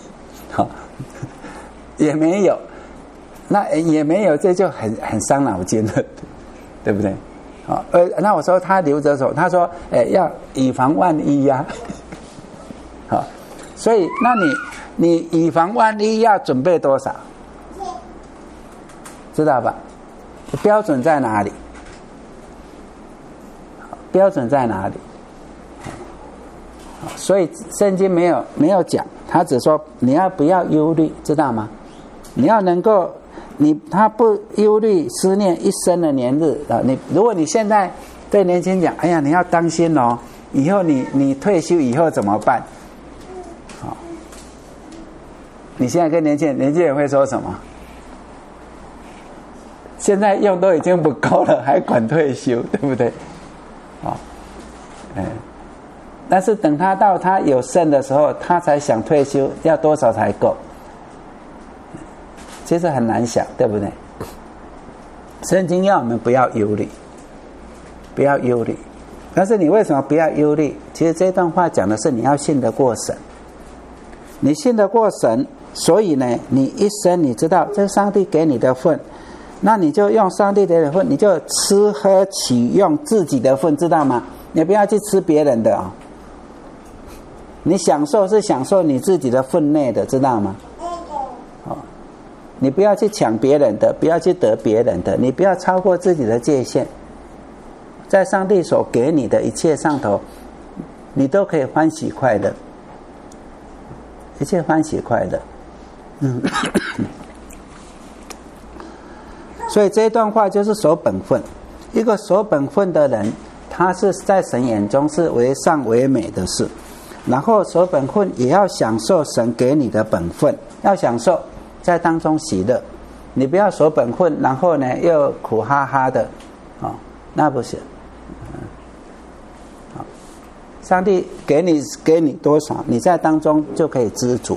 也没有，那也没有，这就很伤脑筋了，对不对那我说他留着手，他说要以防万一呀所以那你以防万一要准备多少，知道吧？标准在哪里？标准在哪里？所以圣经没有讲，他只说你要不要忧虑，知道吗？你要能够他不忧虑思念一生的年日如果你现在对年轻人讲，哎呀你要当心以后你退休以后怎么办你现在跟年轻人会说什么？ 现在用都已经不够了，还管退休，对不对？但是等他到他有剩的时候，他才想退休，要多少才够？其实很难想，对不对？圣经要我们不要忧虑，不要忧虑。但是你为什么不要忧虑？其实这段话讲的是你要信得过神，你信得过神，所以呢，你一生你知道这是上帝给你的份，那你就用上帝给你的份，你就吃喝取用自己的份，知道吗？你不要去吃别人的啊。你享受是享受你自己的份内的，知道吗？你不要去抢别人的，不要去得别人的，你不要超过自己的界限。在上帝所给你的一切上头，你都可以欢喜快乐，一切欢喜快乐。所以这一段话就是守本分。一个守本分的人，他是在神眼中是为善为美的事。然后守本分也要享受神给你的本分，要享受在当中喜乐。你不要守本分，然后呢又苦哈哈的，那不行。上帝给你多少，你在当中就可以知足。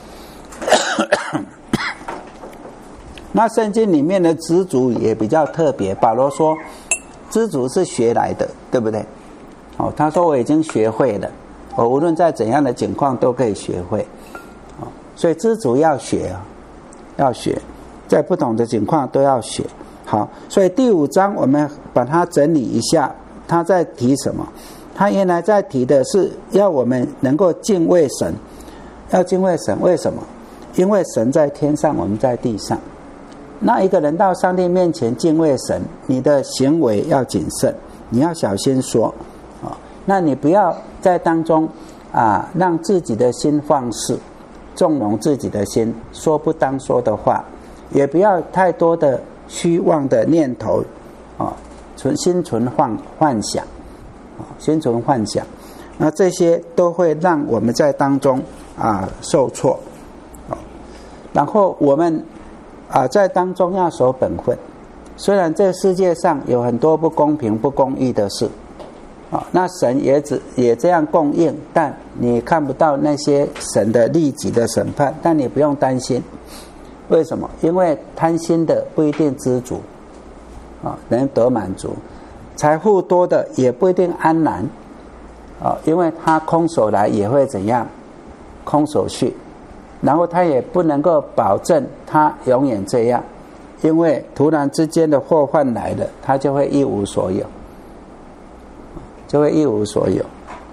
那圣经里面的知足也比较特别，保罗说知足是学来的，对不对？他说我已经学会了，我无论在怎样的情况都可以学会。所以知足要学，要学，在不同的情况都要学。好，所以第5章我们把它整理一下，他在提什么？他原来在提的是要我们能够敬畏神，要敬畏神。为什么？因为神在天上，我们在地上。那一个人到上帝面前敬畏神，你的行为要谨慎，你要小心说，那你不要在当中让自己的心放肆，纵容自己的心，说不当说的话，也不要太多的虚妄的念头，心存幻想，心存幻想，那这些都会让我们在当中受挫。然后我们在当中要守本分。虽然这世界上有很多不公平不公义的事，那神也这样供应，但你看不到那些神的立即的审判，但你不用担心。为什么？因为贪心的不一定知足，能得满足；财富多的也不一定安然，因为他空手来也会怎样？空手去。然后他也不能够保证他永远这样，因为突然之间的祸患来了，他就会一无所有，就会一无所有。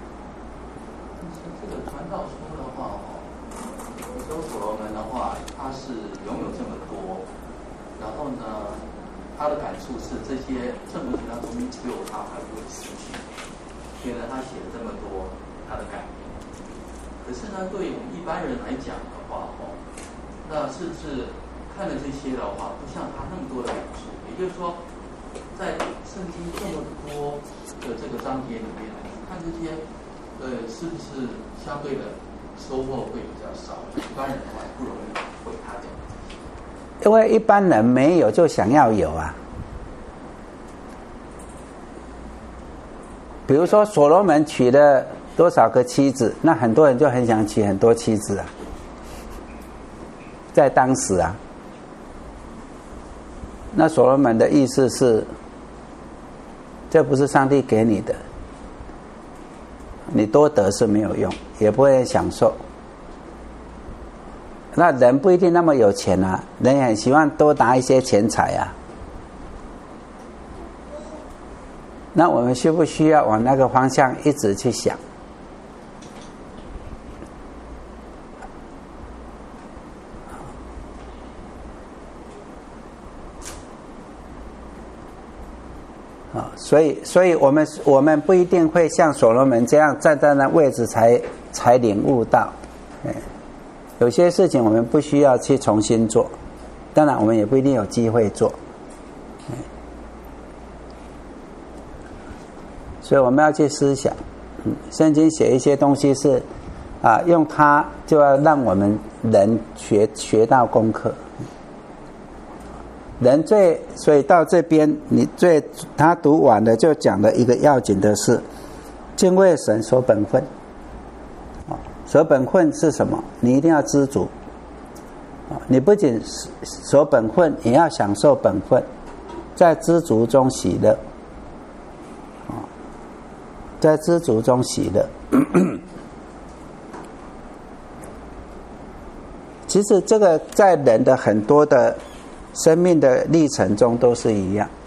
这个传道书的话，有时候所罗门的话，他是拥有这么多，然后呢，他的感触是这些这么多东西只有他还不会失去，所以呢，他写了这么多他的感言。可是呢，对于我们一般人来讲的话，那是不是看了这些的话，不像他那么多的感触？也就是说，在圣经这么多的这个章节里面，看这些，是不是相对的收获会比较少？一般人的话不容易会他讲这些， 因为一般人没有就想要有啊。比如说所罗门娶了多少个妻子，那很多人就很想娶很多妻子啊，在当时啊。那所罗门的意思是，这不是上帝给你的，你多得是没有用，也不会享受。那人不一定那么有钱啊，人也很希望多拿一些钱财啊。那我们需不需要往那个方向一直去想？所以我们不一定会像所罗门这样站在那位置才领悟到，有些事情我们不需要去重新做，当然我们也不一定有机会做，所以我们要去思想，圣经写一些东西是用它就要让我们人学到功课。 所以到这边他读完了就讲了一个要紧的事，敬畏神守本分。守本分是什么？你一定要知足。你不仅守本分，也要享受本分，在知足中喜乐。在知足中喜乐。其实这个在人的很多的生命的历程中都是一样，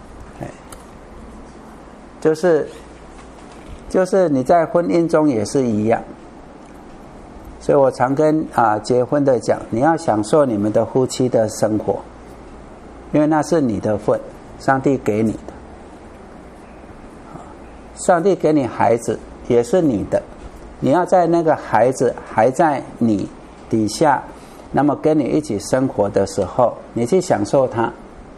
就是你在婚姻中也是一样。所以我常跟结婚的讲，你要享受你们的夫妻的生活，因为那是你的份，上帝给你的。上帝给你孩子也是你的，你要在那个孩子还在你底下，那么跟你一起生活的时候，你去享受他。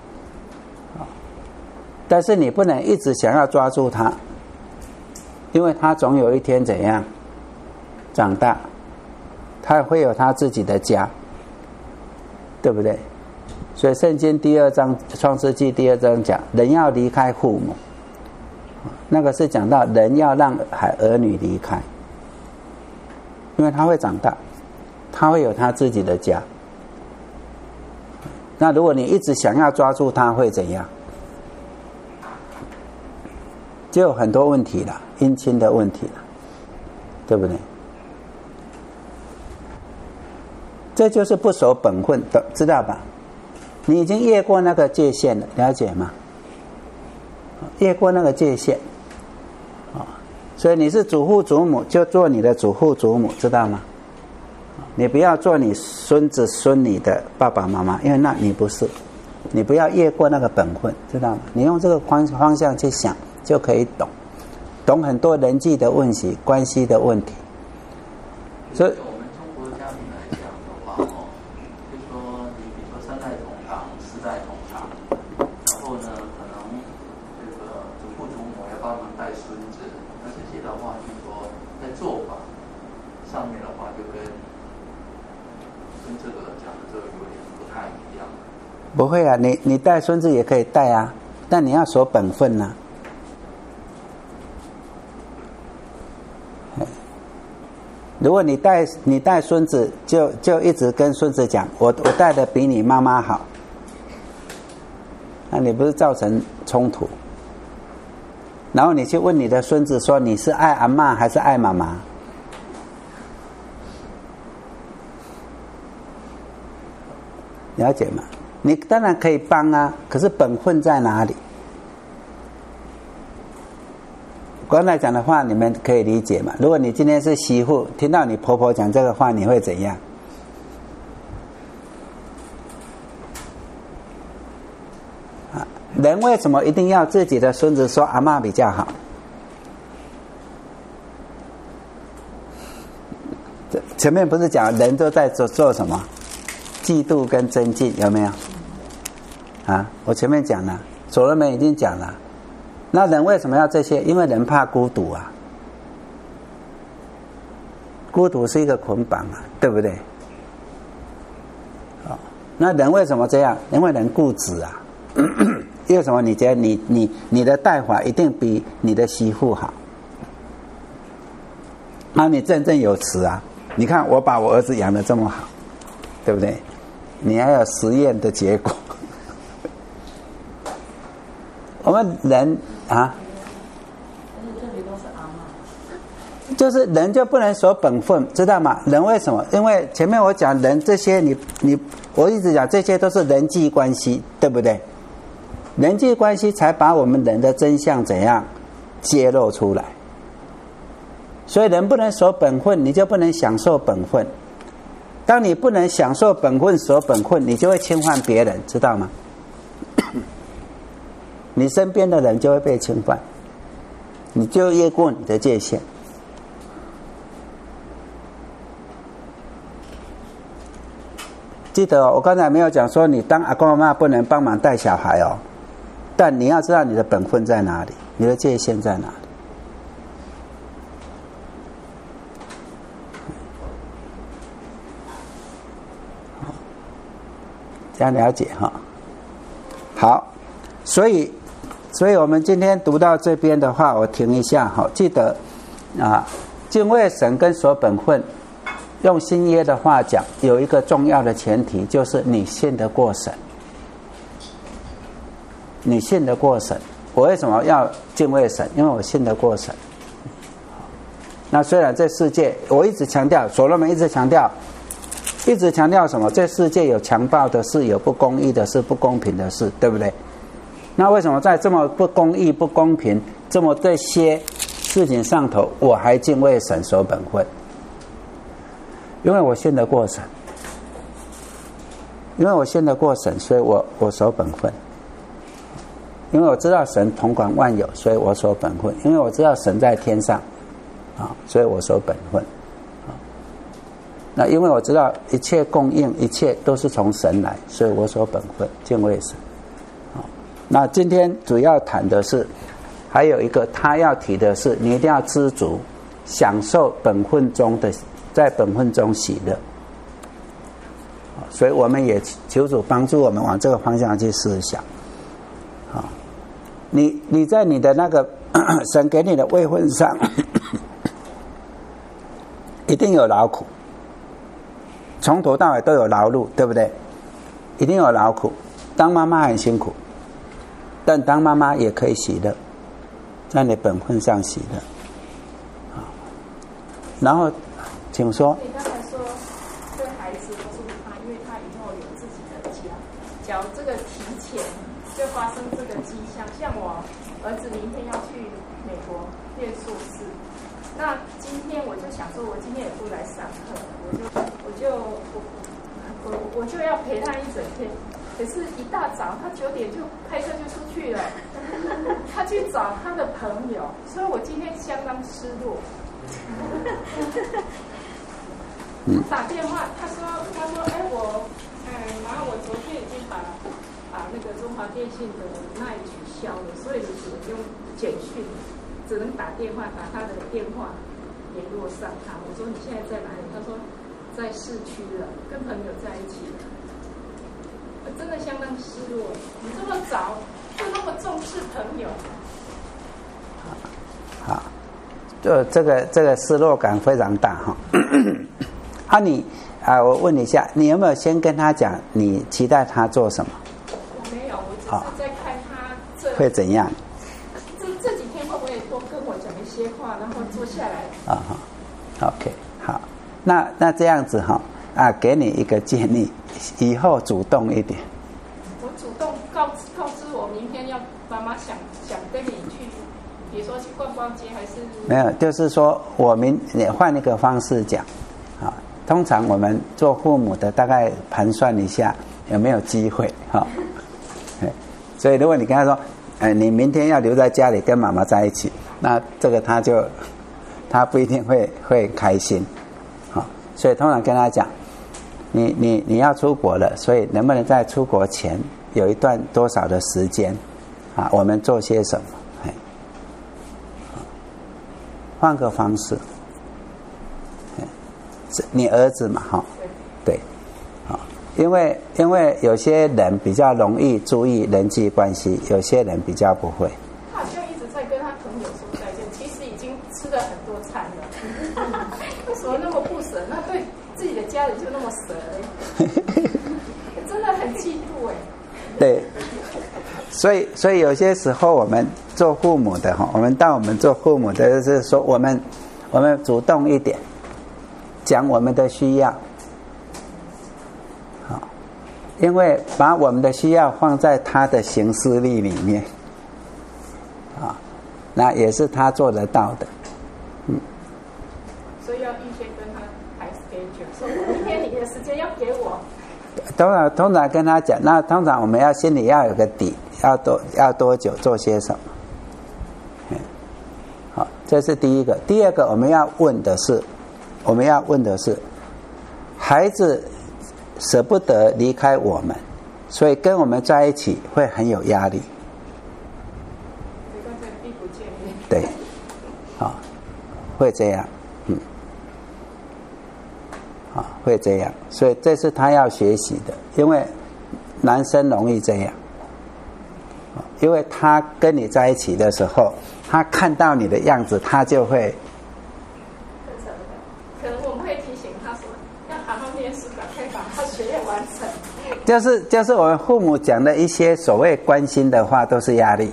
但是你不能一直想要抓住他，因为他总有一天怎样长大，他会有他自己的家，对不对？所以圣经第2章创世纪第2章讲，人要离开父母，那个是讲到人要让儿女离开，因为他会长大，他会有他自己的家。那如果你一直想要抓住他，会怎样？就有很多问题了，姻亲的问题了，对不对？这就是不守本分的，知道吧？你已经越过那个界限了，了解吗？越过那个界限，所以你是祖父祖母，就做你的祖父祖母，知道吗？你不要做你孙子孙女的爸爸妈妈，因为那你不是，你不要越过那个本分，知道吗？你用这个方向去想，就可以懂很多人际的问题、关系的问题。所以我们中国家庭来讲的话，就说你比如说3代同堂、4代同堂，然后呢，可能这个祖父祖母要帮忙带孙子，那这些的话，就说在做法上面的话，就跟这个讲的这个有点不太一样。 不会啊，你带孙子也可以带啊，但你要守本分啊。如果你带孙子，就一直跟孙子讲，我带的比你妈妈好，那你不是造成冲突？然后你去问你的孙子说，你是爱阿嬷还是爱妈妈？了解吗？你当然可以帮啊，可是本分在哪里？刚才讲的话，你们可以理解嘛？如果你今天是媳妇，听到你婆婆讲这个话，你会怎样？人为什么一定要自己的孙子说阿嬷比较好？前面不是讲人都在做什么？嫉妒跟增进，有没有？我前面讲了，所罗门已经讲了。那人为什么要这些？因为人怕孤独啊，孤独是一个捆绑啊，对不对？那人为什么这样？因为人固执啊。为什么你觉得你的带法一定比你的媳妇好？你振振有词啊！你看我把我儿子养得这么好，对不对？你还有实验的结果。我们人就是人就不能守本分，知道吗？人为什么？因为前面我讲人这些，我一直讲这些都是人际关系，对不对？人际关系才把我们人的真相怎样揭露出来。所以人不能守本分，你就不能享受本分。当你不能享受本分、守本分，你就会侵犯别人，知道吗？你身边的人就会被侵犯，你就越过你的界限。记得我刚才没有讲说你当阿公阿嬷不能帮忙带小孩哦，但你要知道你的本分在哪里，你的界限在哪里。这样了解哈。 好，所以我们今天读到这边的话，我停一下，好，记得啊，敬畏神跟守本分，用新约的话讲，有一个重要的前提，就是你信得过神。你信得过神，我为什么要敬畏神？因为我信得过神。那虽然这世界，我一直强调，所罗门一直强调什么？这世界有强暴的事，有不公义的事，不公平的事，对不对？那为什么在这么不公义、不公平、这么这些事情上头，我还敬畏神、守本分？因为我信得过神，所以我守本分。因为我知道神统管万有，所以我守本分。因为我知道神在天上，所以我守本分。那因为我知道一切供应，一切都是从神来，所以我守本分，敬畏神。那今天主要谈的是，还有一个他要提的是，你一定要知足，享受本分中的，在本分中喜乐。所以我们也求主帮助我们往这个方向去思想。你在你的那个神给你的位分上，一定有劳苦，从头到尾都有劳碌，对不对？一定有劳苦。当妈妈很辛苦，但当妈妈也可以喜乐，在你本分上喜乐。然后，请说。 你刚才说，对孩子不是他，因为他以后有自己的家。假如这个提前就发生这个迹象，像我儿子明天要去美国念硕士，那今天我就想说，我今天也不来上课，我就要陪他一整天。可是，一大早他9点就开车就出去了，他去找他的朋友，所以我今天相当失落。打电话，他说，妈，我昨天已经把那个中华电信的LINE取消了，所以你只能用简讯，只能打电话，打他的电话联络上他。我说你现在在哪里？他说在市区了，跟朋友在一起了。我真的相当失落，你这么早就那么重视朋友。 好，就这个失落感非常大哈。我问你一下，你有没有先跟他讲你期待他做什么？ 我没有，我只是在看他会怎样。 这几天会不会多跟我讲一些话，然后坐下来。 OK， 好，那这样子给你一个建议，以后主动一点。 我主动告知我明天要妈妈想跟你去，比如说去逛逛街还是没有，就是说你换一个方式讲，通常我们做父母的大概盘算一下有没有机会所以如果你跟他说，你明天要留在家里跟妈妈在一起，那这个他不一定会开心，所以通常跟他讲，你要出国了，所以能不能在出国前有一段多少的时间我们做些什么？换个方式，你儿子嘛，对，因为有些人比较容易注意人际关系，有些人比较不会。 他好像一直在跟他朋友说再见，其实已经吃了很多餐了，为什么那么不舍？那对自己的家人就那么舍真的很嫉妒对，所以有些时候我们做父母的我们做父母的就是说，我们主动一点，讲我们的需要，因为把我们的需要放在他的行事历里面，那也是他做得到的。 所以要预先跟他排 schedule， 说明天你的时间要给我。 通常跟他讲，那通常我们心里要有个底，要多久做些什么。好，这是第一个。第二个我们要问的是，孩子舍不得离开我们，所以跟我们在一起会很有压力。对，会这样，会这样，所以这是他要学习的，因为男生容易这样， 因为他跟你在一起的时候，他看到你的样子，他就会。 可能我们会提醒他说，要好好念书，赶快把他学业完成。 就是我们父母讲的一些所谓关心的话，都是压力。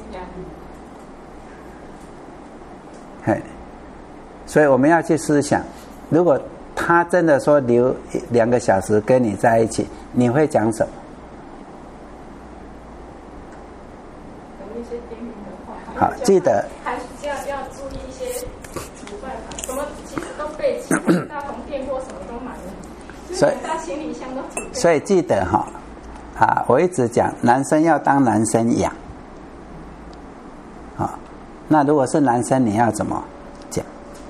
嘿，所以我们要去思想，如果他真的说留2个小时跟你在一起，你会讲什么？ 有一些叮咛的话。 好，记得还是要注意一些主办法，什么其实都备齐，大同电锅什么都买了，所以他行李箱都准备。 所以记得哈，我一直讲，男生要当男生养。好，那如果是男生，你要怎么讲？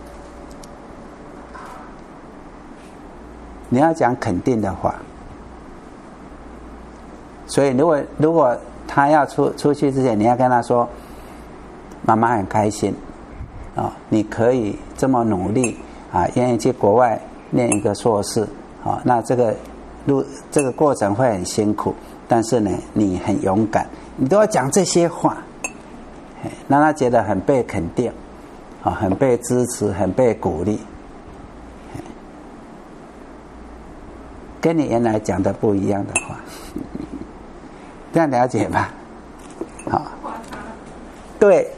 你要讲肯定的话。所以如果他要出去之前，你要跟他说，妈妈很开心你可以这么努力愿意去国外念一个硕士那这个过程会很辛苦，但是呢你很勇敢，你都要讲这些话，让他觉得很被肯定很被支持，很被鼓励，跟你原来讲的不一样的话，这样了解吧？好，对，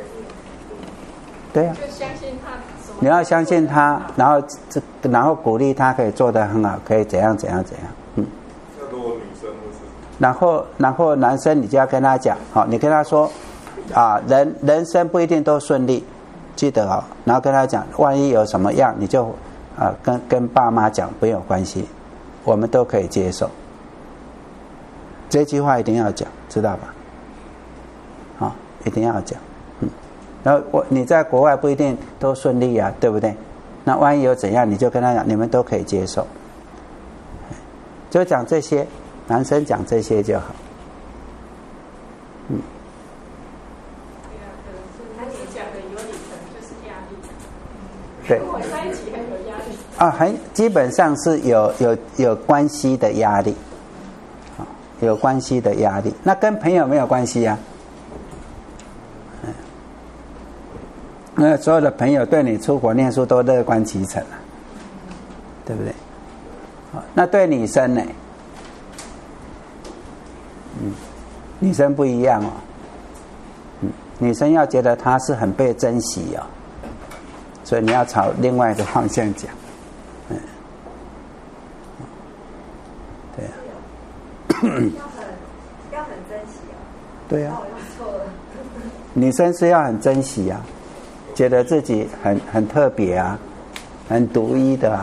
对啊， 就相信他， 你要相信他，然后鼓励他可以做得很好，可以怎样怎样怎样， 那如果女生不是？ 然后男生你就要跟他讲，你跟他说人生不一定都顺利，记得然后跟他讲，万一有什么样，你就跟爸妈讲，没有关系，我们都可以接受。这句话一定要讲，知道吧？一定要讲。然后你在国外不一定都顺利啊，对不对？那万一有怎样，你就跟他讲，你们都可以接受。就讲这些，男生讲这些就好。 他讲的有理可能就是压力。 对。 跟我在一起很有压力。 基本上是有关系的压力，有关系的压力。那跟朋友没有关系啊。那所有的朋友对你出国念书都乐观其成对不对？那对女生呢？女生不一样女生要觉得她是很被珍惜所以你要朝另外一个方向讲。对要很珍惜对啊。 那我用错了。 女生是要很珍惜觉得自己很特别很独一的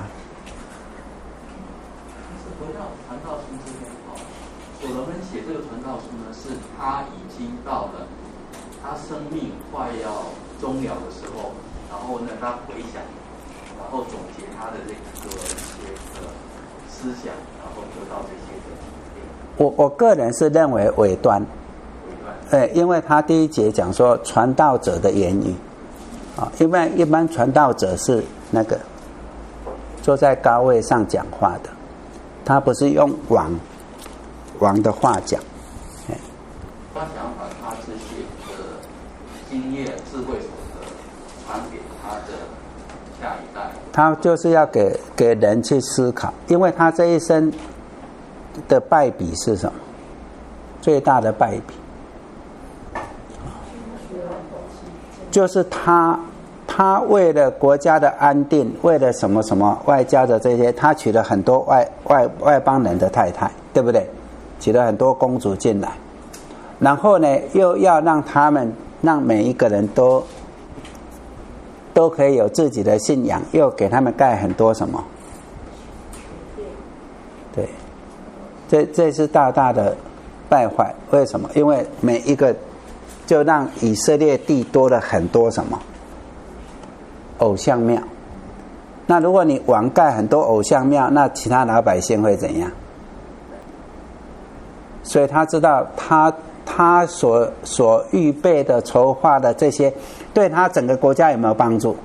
回到传道书这边所罗门写这个传道书呢，是他已经到了他生命快要终了的时候，然后呢他回想，然后总结他的这个一些思想，然后得到这些的。 我个人是认为尾端，因为他第一节讲说传道者的言语一般传道者是那个坐在高位上讲话的，他不是用王的话讲。 他想把他这些的经验、智慧所得传给他的下一代。 他就是要给人去思考，因为他这一生的败笔是什么？最大的败笔就是他为了国家的安定，为了什么什么外交的这些，他娶了很多外邦人的太太，对不对？娶了很多公主进来，然后呢，又要让每一个人都可以有自己的信仰，又给他们盖很多什么？对，这是大大的败坏。为什么？因为每一个就让以色列地多了很多什么偶像庙。那如果你王盖很多偶像庙，那其他老百姓会怎样？所以他知道他所预备的筹划的这些，对他整个国家有没有帮助？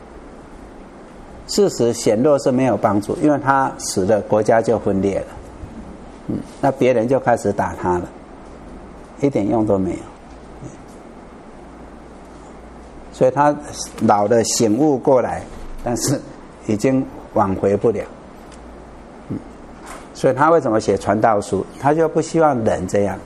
事实显露是没有帮助，因为他死了，国家就分裂了。那别人就开始打他了，一点用都没有。 所以他老的醒悟过来，但是已经挽回不了。所以他为什么写传道书？他就不希望人这样，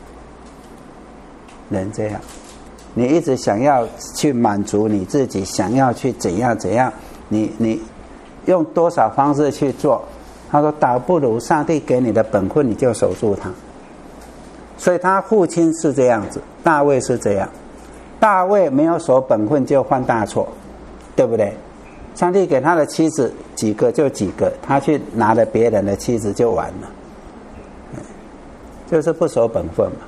你一直想要去满足你自己，想要去怎样，你用多少方式去做？他说倒不如上帝给你的本分，你就守住它。所以他父亲是这样子，大卫是这样，大卫没有守本分就犯大错，对不对？上帝给他的妻子几个就几个，他去拿了别人的妻子就完了，就是不守本分嘛。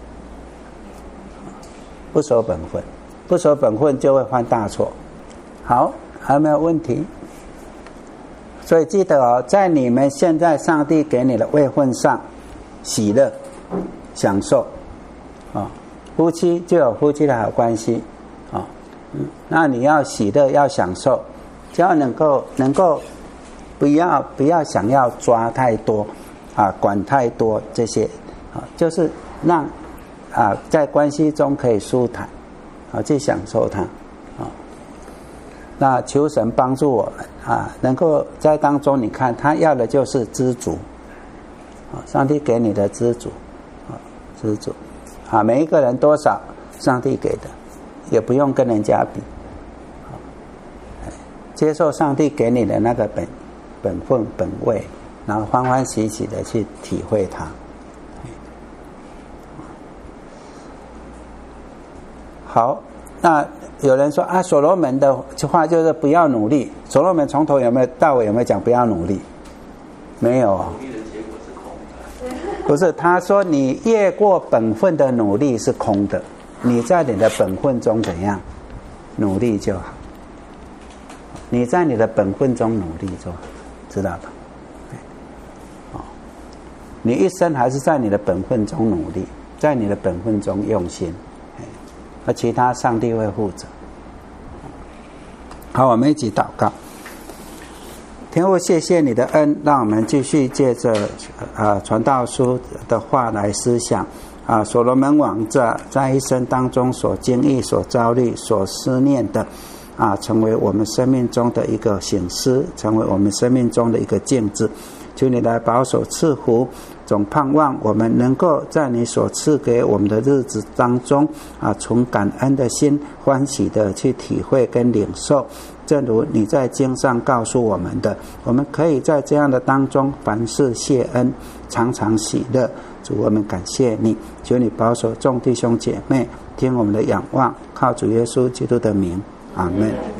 不守本分就会犯大错。好，还有没有问题？所以记得哦，在你们现在上帝给你的位分上，喜乐、享受啊，夫妻就有夫妻的好关系啊。那你要喜乐，要享受，只要能够不要想要抓太多啊，管太多这些啊，就是让在关系中可以舒坦去享受它那求神帮助我们能够在当中，你看他要的就是知足上帝给你的知足每一个人多少上帝给的，也不用跟人家比接受上帝给你的那个本分本位，然后欢欢喜喜的去体会它。好，那有人说所罗门的话就是不要努力。所罗门从头到尾有没有讲不要努力？没有努力的结果是空的。不是，他说你越过本分的努力是空的，你在你的本分中怎样努力就好。你在你的本分中努力就好，知道吧？你一生还是在你的本分中努力，在你的本分中用心。而其他上帝会负责。好，我们一起祷告。天父，谢谢你的恩，让我们继续借着传道书的话来思想所罗门王在一生当中所经历、所遭遇、所思念的成为我们生命中的一个省思，成为我们生命中的一个镜子。求你来保守赐福，总盼望我们能够在你所赐给我们的日子当中从感恩的心欢喜的去体会跟领受，正如你在经上告诉我们的，我们可以在这样的当中凡事谢恩，常常喜乐。主，我们感谢你，求你保守众弟兄姐妹听我们的仰望，靠主耶稣基督的名，阿们。